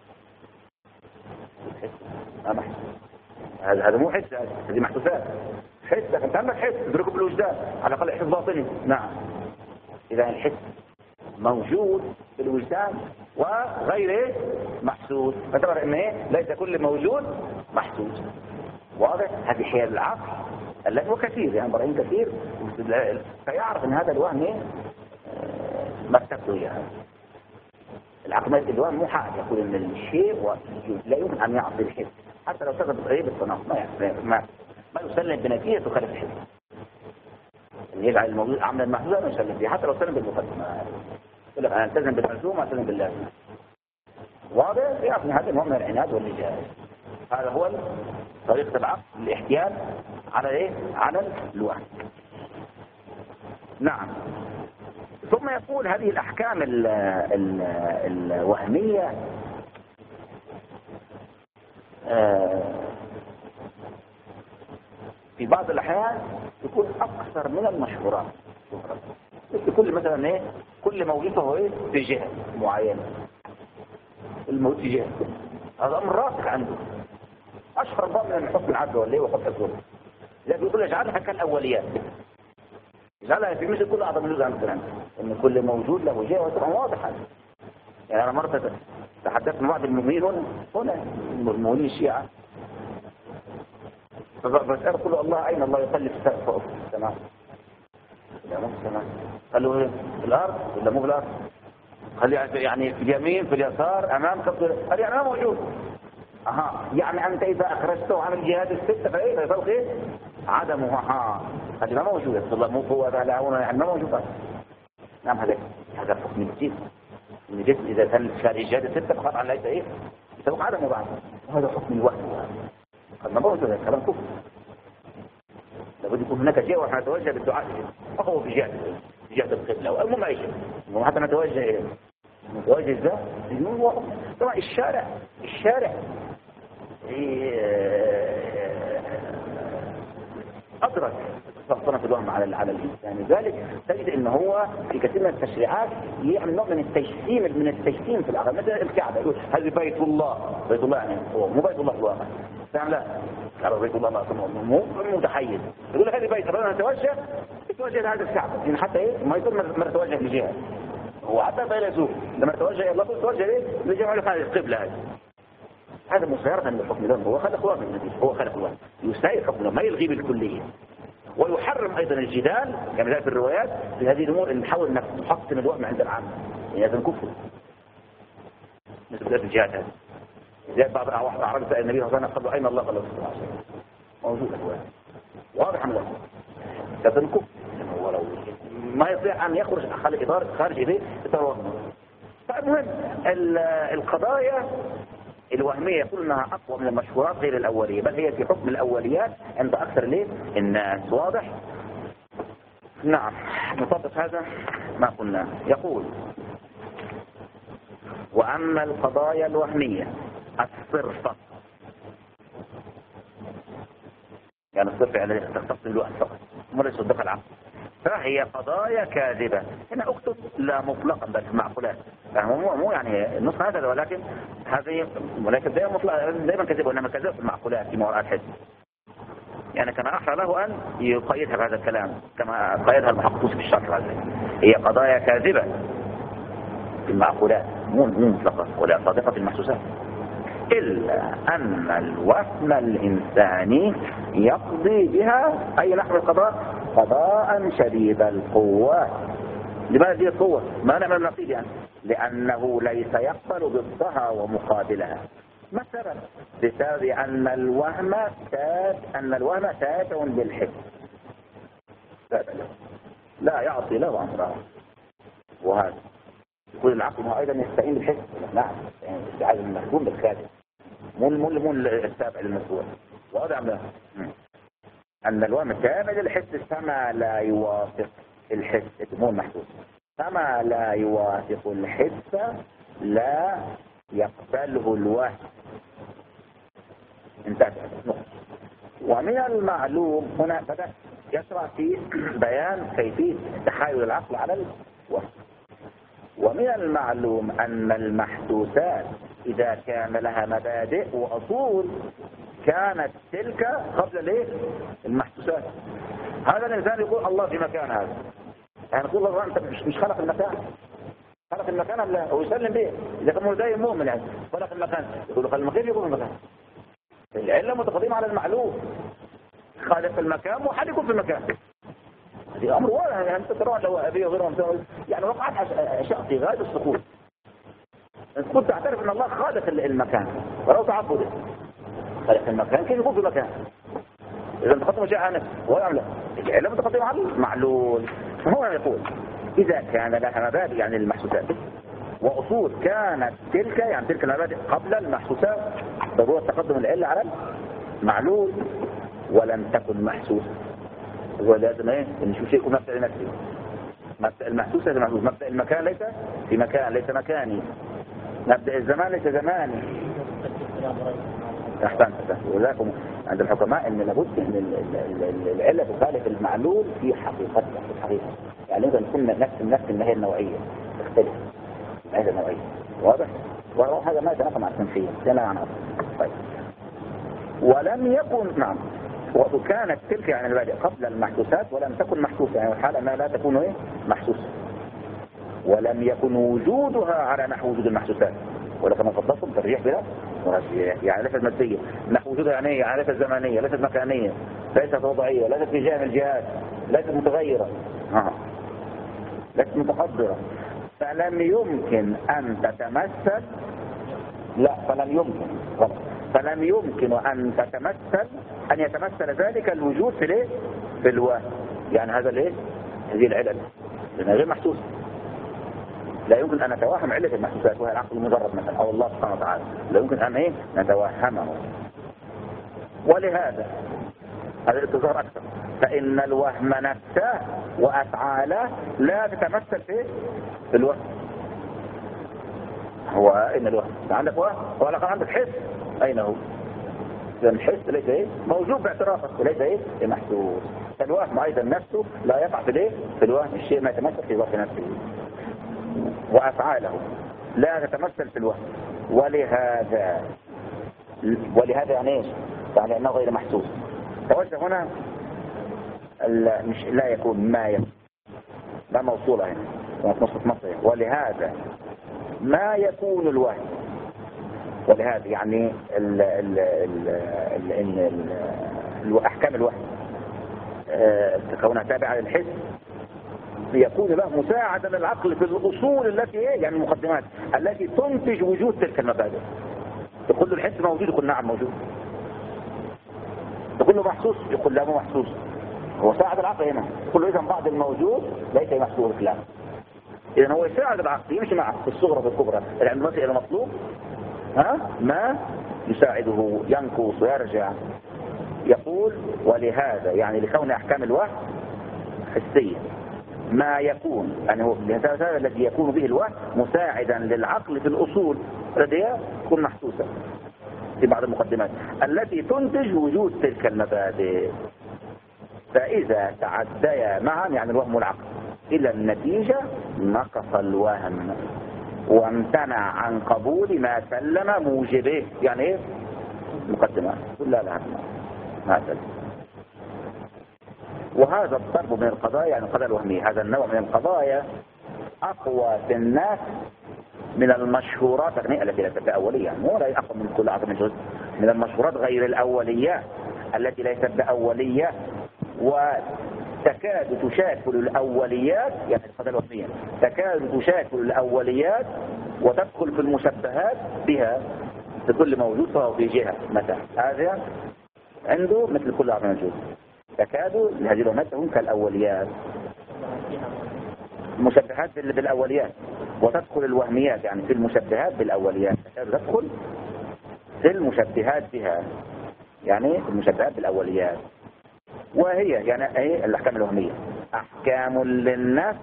حس ما محسوس، هذا هذا مو حس، هذه محسوسات. حسك انت عندك حس تدركه بالوجدان على الاقل حس باطني. نعم اذا الحس موجود بالوجدان وغير ايه محسوس، فتبقى ان ايه ليس كل موجود محسوس. واضح؟ هذه حيل العقل الذي هو كثير يعني براهين كثير فيعرف ان هذا الوهم ايه ما تقوي يعني. العقل الوهم مو حاجه يقول ان الشيء لا يمكن ان يعطي الحس حتى لو سبب قريب التناقض ما يعني ما ما يسلم بنتيجة تخالف الحكمة. اللي يجعل الموجود عملا محدودا ما يسلم فيه حتى لو سلم بالمقدمة. يقول لك أنا ألتزم بالملزوم وألتزم باللازم. واضح؟ يعني هذا نوع من العناد واللجاج. هذا هو طريقة العقل الاحتيال على ايه؟ على الوهم. نعم. ثم يقول هذه الأحكام ال ال الوهمية آه في بعض الأحيان تكون أكثر من المشهورات. كل مثلا ايه؟ كل موجوده ايه؟ في جهة معينة. الموت في جهة. هذا أمر راسخ عنده. أشهر باب من حكم العبد والليه وحكم الظلم. لكن يقول اجعلها كالأوليات. اجعلها في مثل كل أعظم جزء مثلا إن كل موجود له جهة وطبعا واضح هذا. يعني أنا مرة تحدثت مع بعض المؤمنين هنا هنا المؤمنين الشيعة. فبسأل كل الله أين الله يصلي في السماء؟ لا مو في السماء. قال له في الأرض ولا مو في الأرض؟ قال يعني في اليمين في اليسار أمام خط. قال يعني ما موجود. أها يعني أنت إذا أخرجته عن الجهات الستة فإيه فيفوق إيه؟ عدمه. أها قال ما موجود. يقول الله مو هو هذا لا يعني ما موجود. نعم هذا هذا حكم الجسم. إن الجسم إذا كان خارج الجهات الستة فقط عن ليس إيه؟ يفوق عدمه بعد. وهذا حكم الوهم. قال ما موجود هذا كلام كفر. لابد يكون هناك جهة ونحن نتوجه بالدعاء فهو في جهة في جهة القبلة والمهم أي شيء. حتى نتوجه إليه. نتوجه ذا طبعا الشارع الشارع أدرك سلطنة الوهم على على الإنسان. لذلك تجد إن هو في كثير من التشريعات يعمل نوع من التجسيم من التجسيم في العقل. مثلا الكعبة يقول هذا بيت الله. بيت الله يعني هو مو بيت الله الواقع. لا لا بيت الله ما مو متحيز. يقول لك هذه بيت الله نتوجه نتوجه لهذا الكعبة. يعني حتى إيه ما يصير ما نتوجه لجهة. هو حتى فيلسوف لما توجه إلى الله توجه إيه لجمع له هذه القبلة هذه. هذا مسيرة للحكم الوهم. هو خلق وهم النبي هو خلق الوهم يسير حكمه ما يلغي بالكلية. ويحرم أيضا الجدال كما جاء في الروايات في هذه الأمور اللي نحاول أنك تحطم الوهم عند العامة. يعني هذا كفر مثل بداية الجهاد هذه. زي بعض الأعراب سأل النبي صلى الله عليه وسلم قال أين الله؟ قال له صلى الله عليه وسلم موجود أخوان واضح من الله. هذا كفر. هو لو ما يستطيع أن يخرج خارج إطار خارج إليه إطار وهمه. فالمهم القضايا الوهمية يقول أنها أقوى من المشهورات غير الأولية بل هي في حكم الأوليات عند أكثر ليه الناس. واضح؟ نعم نطبق هذا ما قلنا. يقول وأما القضايا الوهمية الصرفة يعني الصرف يعني تختص الوهم فقط ولا يصدق العقل فهي قضايا كاذبة. هنا اكتب لا مطلقا بس معقولات. مو مو يعني النص هذا ولكن هذه ولكن دائما مطلق دائما كذب وانما كذب في المعقولات في موضوعات حد. يعني كان احرى له ان يقيدها بهذا الكلام كما قيدها المحقق في الشرح هذا. هي قضايا كاذبة في المعقولات مو مو مطلقة ولا صادقة في المحسوسات. إلا أن الوهم الإنساني يقضي بها أي نحو القضاء قضاء شديد القوة. لماذا دي القوة؟ ما نعمل النقيض يعني لأنه ليس يقبل ضدها ومقابلها. ما السبب؟ بسبب أن الوهم تاب أن الوهم تابع بالحس لا يعطي له أمره. وهذا يقول العقل هو أيضا يستعين بالحس. نعم استعاذ المحكوم بالخالق مو مو مو التابع للمسؤول. واضح له أن الوهم تابع للحس فما لا يوافق الحس مو المحسوس فما لا يوافق الحس لا يقبله الوهم. انتهت. ومن المعلوم هنا بدأ يشرع في بيان كيفية تحايل العقل على الوهم. ومن المعلوم أن المحسوسات إذا كان لها مبادئ وأصول كانت تلك قبل ليه المحسوسات. هذا الإنسان يقول الله في مكان هذا يعني يقول الله أنت مش خلق المكان خلق المكان الله ويسلم به. إذا كان دائما مؤمن يعني خلق المكان يقول خلق المكان يقول المكان. العلة متقدمة على المعلوم. خالق المكان وحد يكون في المكان. هذه أمر واضح يعني أنت ترى لو أبيه وغيرهم يعني وقعت أشياء في غاية السقوط. أنت كنت تعترف أن الله خالق المكان ولو تعبده خالق المكان كيف يكون في مكان؟ إذا متقدم شيء عن نفسه هو يعمل العلة متقدم على المعلول. فهو يقول إذا كان لها مبادئ يعني المحسوسات وأصول كانت تلك يعني تلك المبادئ قبل المحسوسات ضرورة تقدم العلة على المعلول ولم تكن محسوسة. هو لازم ايه نشوف شيء يكون مبدأ لنفسه. مبدأ المحسوس ليس محسوس، مبدأ المكان ليس في مكان ليس مكاني، مبدأ الزمان ليس زماني. احسنت. وذلك عند الحكماء ان لابد ان العلة تخالف المعلول في حقيقتها في الحقيقة. يعني لازم تكون نفس النفس النهاية النوعية تختلف هذا النوعية. واضح؟ وهذا ما يتناقض مع التنفيذ لا عن أصل. طيب ولم يكن نعم وكانت تلك يعني المبادئ قبل المحسوسات ولم تكن محسوسة يعني الحالة أنها لا تكون ايه محسوسة. ولم يكن وجودها على نحو وجود المحسوسات ولكن فضلتم ترجيح بلا يعني ليست مادية. نحو وجودها يعني يعني ليست زمانية ليست مكانية ليست وضعية ليست في جهة من الجهات ليست متغيرة آه. ليست متحضرة. فلم يمكن أن تتمثل لا فلم يمكن غلط فلم يمكن أن تتمثل أن يتمثل ذلك الوجود في الايه في الوهم. يعني هذا الايه هذه العلل لأنها غير محسوسة. لا يمكن أن نتوهم علة المحسوسات وهي العقل المجرد مثلا أو الله سبحانه وتعالى لا يمكن أن ايه نتوهمه. ولهذا هذا الاتظاهر أكثر فإن الوهم نفسه وأفعاله لا تتمثل في في الوهم. هو إن الوهم عندك وهم ولا عندك حس أين هو؟ لأن الحس ليس إيه موجود باعترافك وليس إيه محسوس. الوهم أيضا نفسه لا يقع في الإيه في الوهم الشيء ما يتمثل في وهم نفسه وأفعاله لا تتمثل في الوهم. ولهذا ولهذا يعني إيش؟ يعني أنه غير محسوس. توجه هنا مش لا يكون ما يكون لا موصولة هنا نصف مصر. ولهذا ما يكون الوهم ولهذا يعني ال ال ال ال ال ال أحكام الوهم كونها تابعة للحس يكون له مساعدا للعقل في الأصول التي يعني المقدمات التي تنتج وجود تلك المبادئ. تقول له الحس موجود يقول نعم موجود. تقول له محسوس يقول لا مو محسوس. هو ساعد العقل هنا. تقول له إذا بعض الموجود ليس محسوس لا. إذا هو يساعد العقل يمشي معه في الصغرى في الكبرى اللي عند المسألة مطلوب ها ما يساعده ينقص ويرجع. يقول ولهذا يعني لكون أحكام الوهم حسية ما يكون يعني هو هذا الذي يكون به الوهم مساعدا للعقل في الأصول التي تكون محسوسة في بعض المقدمات التي تنتج وجود تلك المبادئ. فإذا تعديا معا يعني الوهم والعقل إلى النتيجة نقص الوهم وامتنع عن قبول ما سلم موجبه. يعني ايه مقدمة لا لا هذا. وهذا الضرب من القضايا يعني القضايا الوهمية هذا النوع من القضايا أقوى في الناس من المشهورات التي ليست بأولية يعني مو لا أقوى من كل عظم جزء من المشهورات غير الأوليات التي ليست بأولية وتكاد تشاكل الأوليات يعني القضايا الوهمية تكاد تشاكل الأوليات وتدخل في المشبهات بها في كل موجود فهو في جهة مثلا هذا عنده مثل كل عظم جزء تكاد هذه الأمات تكون كالأوليات مشبهات بالأوليات وتدخل الوهميات يعني في المشبهات بالأوليات تكاد تدخل في المشبهات بها يعني المشبهات بالأوليات. وهي يعني ايه الأحكام الوهمية أحكام للناس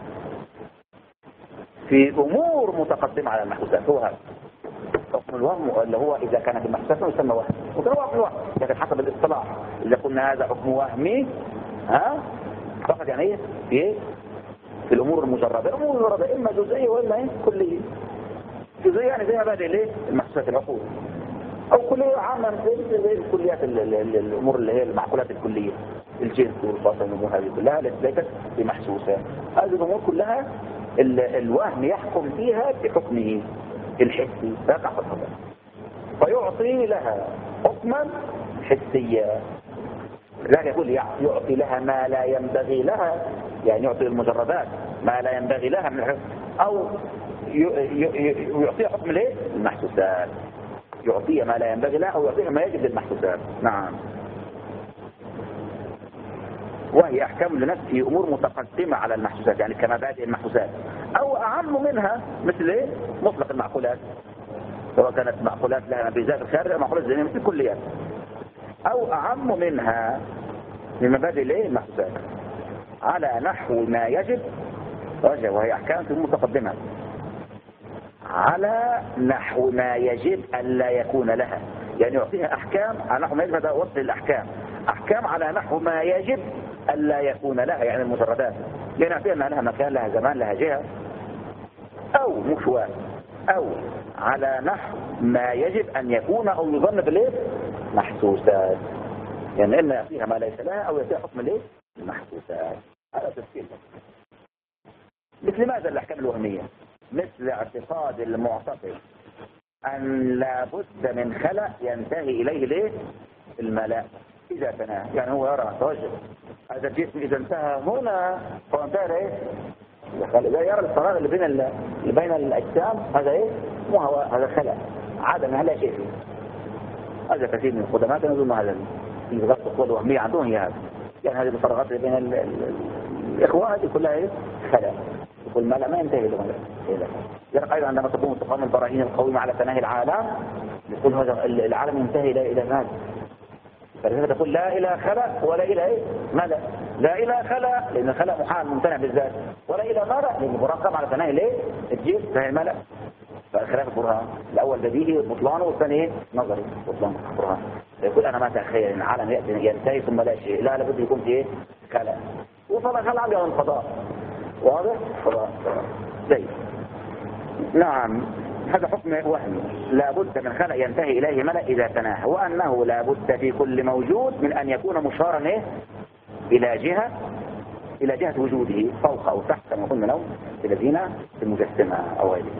في أمور متقدمة على المحسوسات. هو هذا حكم الوهم اللي هو إذا كان في المحسوسات يسمى وهم وكان وهم الوهم لكن حسب الاصطلاح إذا قلنا هذا حكم وهمي ها فقط يعني ايه في ايه في الأمور المجردة. الأمور المجردة إما جزئية وإما ايه كلية. جزئية يعني زي مبادئ الايه المحسوسات العقول أو كلية عامة زي زي الكليات الأمور اللي هي المعقولات الكلية الجنس والفصل والأمور هذه كلها ليست بمحسوسة. هذه الأمور كلها الوهم يحكم فيها بحكمه الحسي فيقع في الخطأ فيعطي لها حكما حسيا. لا يقول يعطي لها ما لا ينبغي لها يعني يعطي المجردات ما لا ينبغي لها من الحكم أو يعطيها حكم ليه المحسوسات. يعطيه ما لا ينبغي له أو يعطيه ما يجب للمحسوسات. نعم. وهي أحكام لنفسه أمور متقدمة على المحسوسات، يعني كمبادئ المحسوسات، أو أعم منها مثل إيه؟ مطلق المعقولات، سواء كانت معقولات لها نبيذات الخارج أو معقولات زي مثل الكليات، أو أعم منها من مبادئ الإيه؟ المحسوسات على نحو ما يجب. وهي أحكام متقدمة على نحو ما يجب ألا يكون لها، يعني يعطيها أحكام على نحو ما يجب. هذا وصف الأحكام، أحكام على نحو ما يجب ألا يكون لها، يعني المجردات، لأن يعطيها أنها لها مكان، لها زمان، لها جهة، أو مشوى، أو على نحو ما يجب أن يكون أو يظن بالإيه؟ محسوسات، يعني إما يعطيها ما ليس لها أو يعطيها حكم الإيه؟ المحسوسات. هذا تفصيل. مثل ماذا الأحكام الوهمية؟ مثل اعتقاد المعتقد أن لا بد من خلق ينتهي إليه ليه؟ الملاء إذا تناه، يعني هو يرى توجه هذا الجسم إذا انتهى هنا فانتهى إيه؟ إذا يرى الفراغ اللي بين اللي بين الأجسام هذا إيه؟ مو هو، هذا خلق عدم، لا شيء فيه. هذا كثير من القدماء يظن هذا الغلط القوى الوهمية عندهم هي هذا، يعني هذه الفراغات اللي بين ال ال الإخوة هذه كلها إيه؟ خلق، يقول الملاء ما ينتهي له ملاء. يرى أيضا عندما تقوم تقام البراهين القويمة على تناهي العالم، يقول هذا العالم ينتهي إلى إلى ماذا؟ فلذلك تقول لا إله خلق ولا إله إيه؟ ملأ. لا إله خلق لأن الخلق محال ممتنع بالذات، ولا إله ملأ لأن البراهين على تناهي ليه؟ الجيل تناهي الملأ. فخلاف البرهان الأول بديهي بطلانه والثاني إيه؟ نظري بطلان البرهان. يقول أنا ما أتخيل أن العالم ينتهي ثم لا شيء، لا لابد يكون في إيه؟ خلق، وصل خلق يوم القضاء. واضح؟ خلاص زي نعم. هذا حكم وهمي، لا بد من خلق ينتهي إليه ملأ إذا تناهى، وأنه لا بد في كل موجود من أن يكون مشارا إيه؟ إلى جهة إلى جهة وجوده فوق أو تحت كما قلنا لو الذين في المجسمة أو غيره.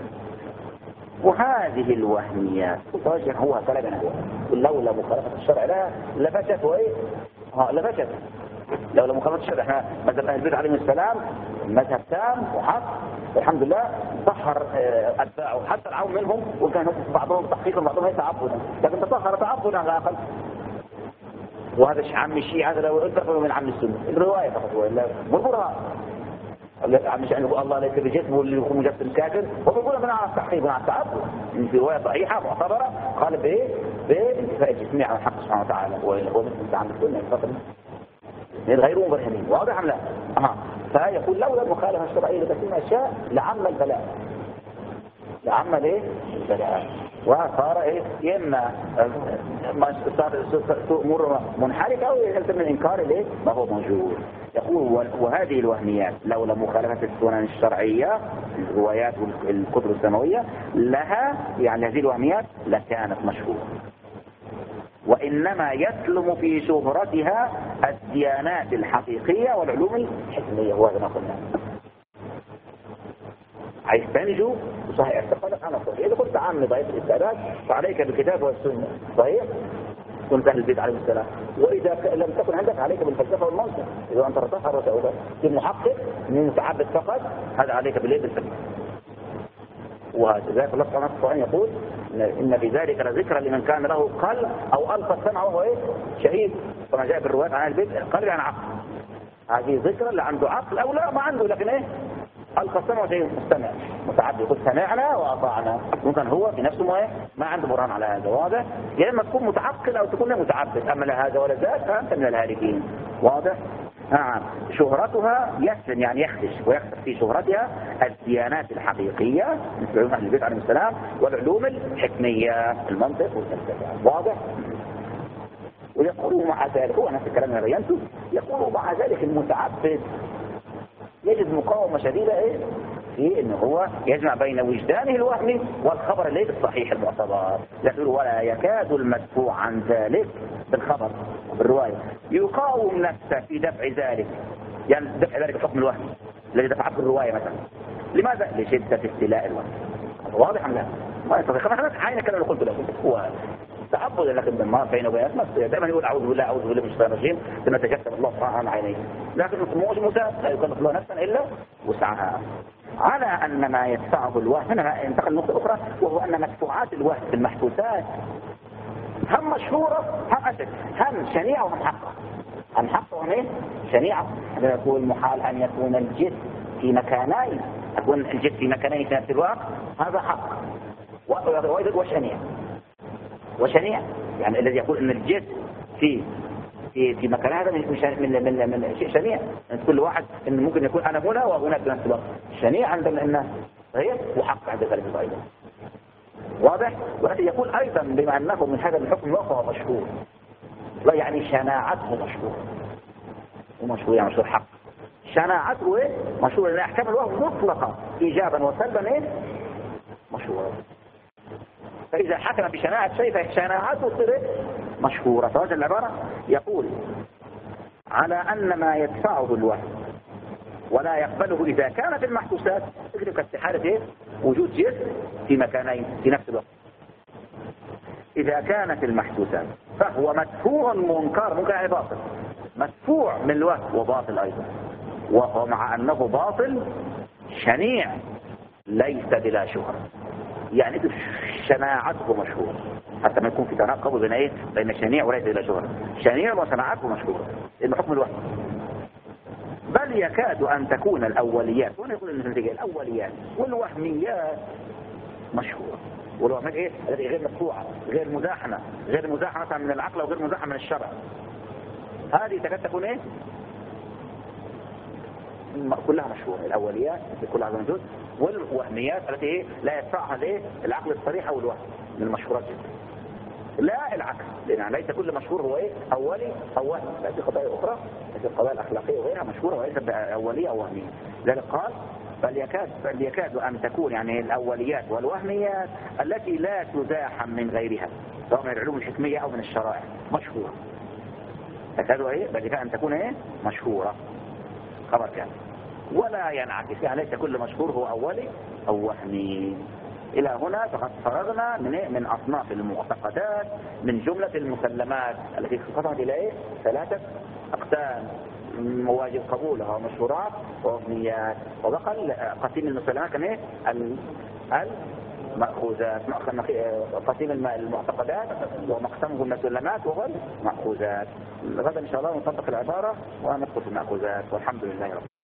وهذه الوهميات وجه هو طلبنا لولا مخالفة الشرع لها لفشت وإيه؟ ها لفشت لولا مخالفة الشرع. احنا مذهب أهل البيت عليهم السلام مذهب تام وحق الحمد لله، طهر أتباعه حتى العون منهم، وكان بعضهم تحقيقا بعضهم يتعبدا، لكن تطهر تعبدا على الأقل. وهذا عم الشيعة هذا لو انتقلوا من عم السنة الرواية فقط ولا والبرهان عم الشيعة يقول الله ليس بجسم واللي يكون مجسم كافر، وبيقول من على التحقيق من على التعبد. في رواية صحيحة معتبرة قال بايه؟ بانتفاء الجسمية على الحق سبحانه وتعالى، ومثل عم السنة فقط غير مبرهنين. واضح أم لا؟ أها. فيقول لولا المخالفة الشرعية لتسليم أشياء لعم البلاء، لعم الايه؟ البلاء، وصار ايه؟ اما صار امور منحرفه او يلزم من انكار الايه؟ ما هو موجود. يقول وهذه الوهميات لولا مخالفه السنن الشرعيه الروايات والكتب السماويه لها، يعني هذه الوهميات لكانت مشهوره، وإنما يسلم في شهرتها الديانات الحقيقية والعلوم الحكمية. وهذا ما قلنا عايز تنجو صحيح اعتقادك على صحيح. إذا كنت عام ضعيف الاستعداد فعليك بالكتاب والسنة صحيح، كنت أهل البيت عليه السلام. وإذا لم تكن عندك عليك بالفلسفة والمنطق، إذا أنت تطهر وتأوبة في محقق من متعبد فقط هذا عليك بالإيه؟ بالفلسفة. وذلك الله سبحانه وتعالى يقول إن في ذلك لذكرى لمن كان له قلب أو ألقى السمع وهو إيه؟ شهيد، كما جاء في الروايات عن البيت قلب عن عقل. هذه ذكرى اللي عنده عقل أو لا ما عنده، لكن إيه؟ ألقى السمع وشهيد مستمع متعبد، يقول سمعنا وأطعنا. ممكن هو في نفسه ما, ما عنده برهان على هذا. واضح؟ يا إما تكون متعقل أو تكون متعبد، أما لا هذا ولا ذاك فأنت من الهالكين. واضح؟ نعم. شهرتها يسلم يعني يخدش ويخدش في شهرتها الديانات الحقيقية مثل علوم أهل البيت عليهم السلام والعلوم الحكمية المنطق والفلسفة. واضح؟ ويقولوا مع ذلك هو نفس الكلام اللي بينته، يقولوا مع ذلك المتعبد يجد مقاومة شديدة ايه؟ في انه هو يجمع بين وجدانه الوهمي والخبر اللي بالصحيح المعتبر. يقول ولا يكاد المدفوع عن ذلك بالخبر بالرواية يقاوم نفسه في دفع ذلك، يعني دفع ذلك الحكم الوهمي الذي دفعته الرواية مثلا. لماذا؟ لشدة استيلاء الوهم. واضح أم لا؟ ما يستطيع. خلاص عينك كلام اللي قلت لكم هو تعبدا لكن ما بينه وبين نفسه دائما يقول اعوذ بالله اعوذ بالله من الشيطان الرجيم ثم تجسد الله سبحانه عن عينيه، لكن مش مساعد لا يكلف الله نفسا الا وسعها. على ان ما يدفعه الوهم، هنا انتقل لنقطه اخرى وهو ان مدفوعات الوهم في المحسوسات هم مشهوره هم اسد هم شنيعه وهم حقه. هم حقه وهم ايه؟ شنيعه. هذا يقول محال ان يكون الجسم في مكانين، يكون الجسم في مكانين في نفس الوقت، هذا حق وشنيع. وشنيع يعني الذي يقول ان الجسم في في في مكان هذا من من من, من شيء شنيع. يعني كل واحد ان ممكن يكون انا هنا وهناك في نفس الوقت. شنيع عندنا انه صحيح وحق عند ذلك ايضا. واضح؟ ولكن يقول ايضا بما انه من هذا الحكم وهو مشهور، لا يعني شناعته مشهور ومشهور يعني مشهور حق. شناعته ايه؟ مشهور لان احكام الوهم مطلقه ايجابا وسلبا ايه؟ مشهوره. فإذا حكم بشناعة شيء فشناعته تصير مشهورة. فوجه العبارة يقول على أن ما يدفعه الوهم ولا يقبله إذا كان في المحسوسات تجري كاستحالة إيه؟ وجود جسم في مكانين في نفس الوقت. إذا كانت المحسوسات فهو مدفوع منكر، منكر يعني باطل، مدفوع من الوهم وباطل أيضا، وهو مع أنه باطل شنيع ليس بلا شهرة. يعني شناعته مشهور حتى ما يكون في تناقض بين ايه؟ بين شنيع وليس الى شهرة. شنيع وشناعته مشهور لانه حكم الوهم. بل يكاد ان تكون الاوليات، وانا يقول النتيجه الاوليات والوهميات مشهوره. والوهميات ايه؟ التي غير مدفوعه، غير مزاحمه، غير مزاحمه من العقل وغير مزاحمه من الشرع. هذه تكاد تكون ايه؟ كلها مشهورة. الأوليات كلها موجود، والوهميات التي إيه؟ لا يدفعها الايه؟ العقل الصريح أو الوهم من المشهورات جدا. لا العكس، لأن ليس كل مشهور هو إيه؟ أولي أو وهمي. لا في قضايا أخرى مثل القضايا الأخلاقية وغيرها مشهورة وليست أولية أو وهمية. لذلك قال بل يكاد بل يكاد أن تكون يعني الأوليات والوهميات التي لا تزاحم من غيرها سواء من العلوم الحكمية أو من الشرائع مشهورة. تكاد إيه؟ بل يكاد أن تكون إيه؟ مشهورة. خبر كان ولا ينعكس، يعني ليس كل مشهور هو أولي أو وهمي. إلى هنا فقد فرغنا من إيه؟ من أصناف المعتقدات من جملة المسلمات التي انقسمت إلى إيه؟ ثلاثة أقسام: مواجب قبولها ومشهورات ووهميات. وبقى قسيم المسلمات كان إيه؟ المأخوذات. قسيم المعتقدات ومقسمه المسلمات وهو المأخوذات. غدا إن شاء الله نطبق العبارة وندخل في المأخوذات والحمد لله رب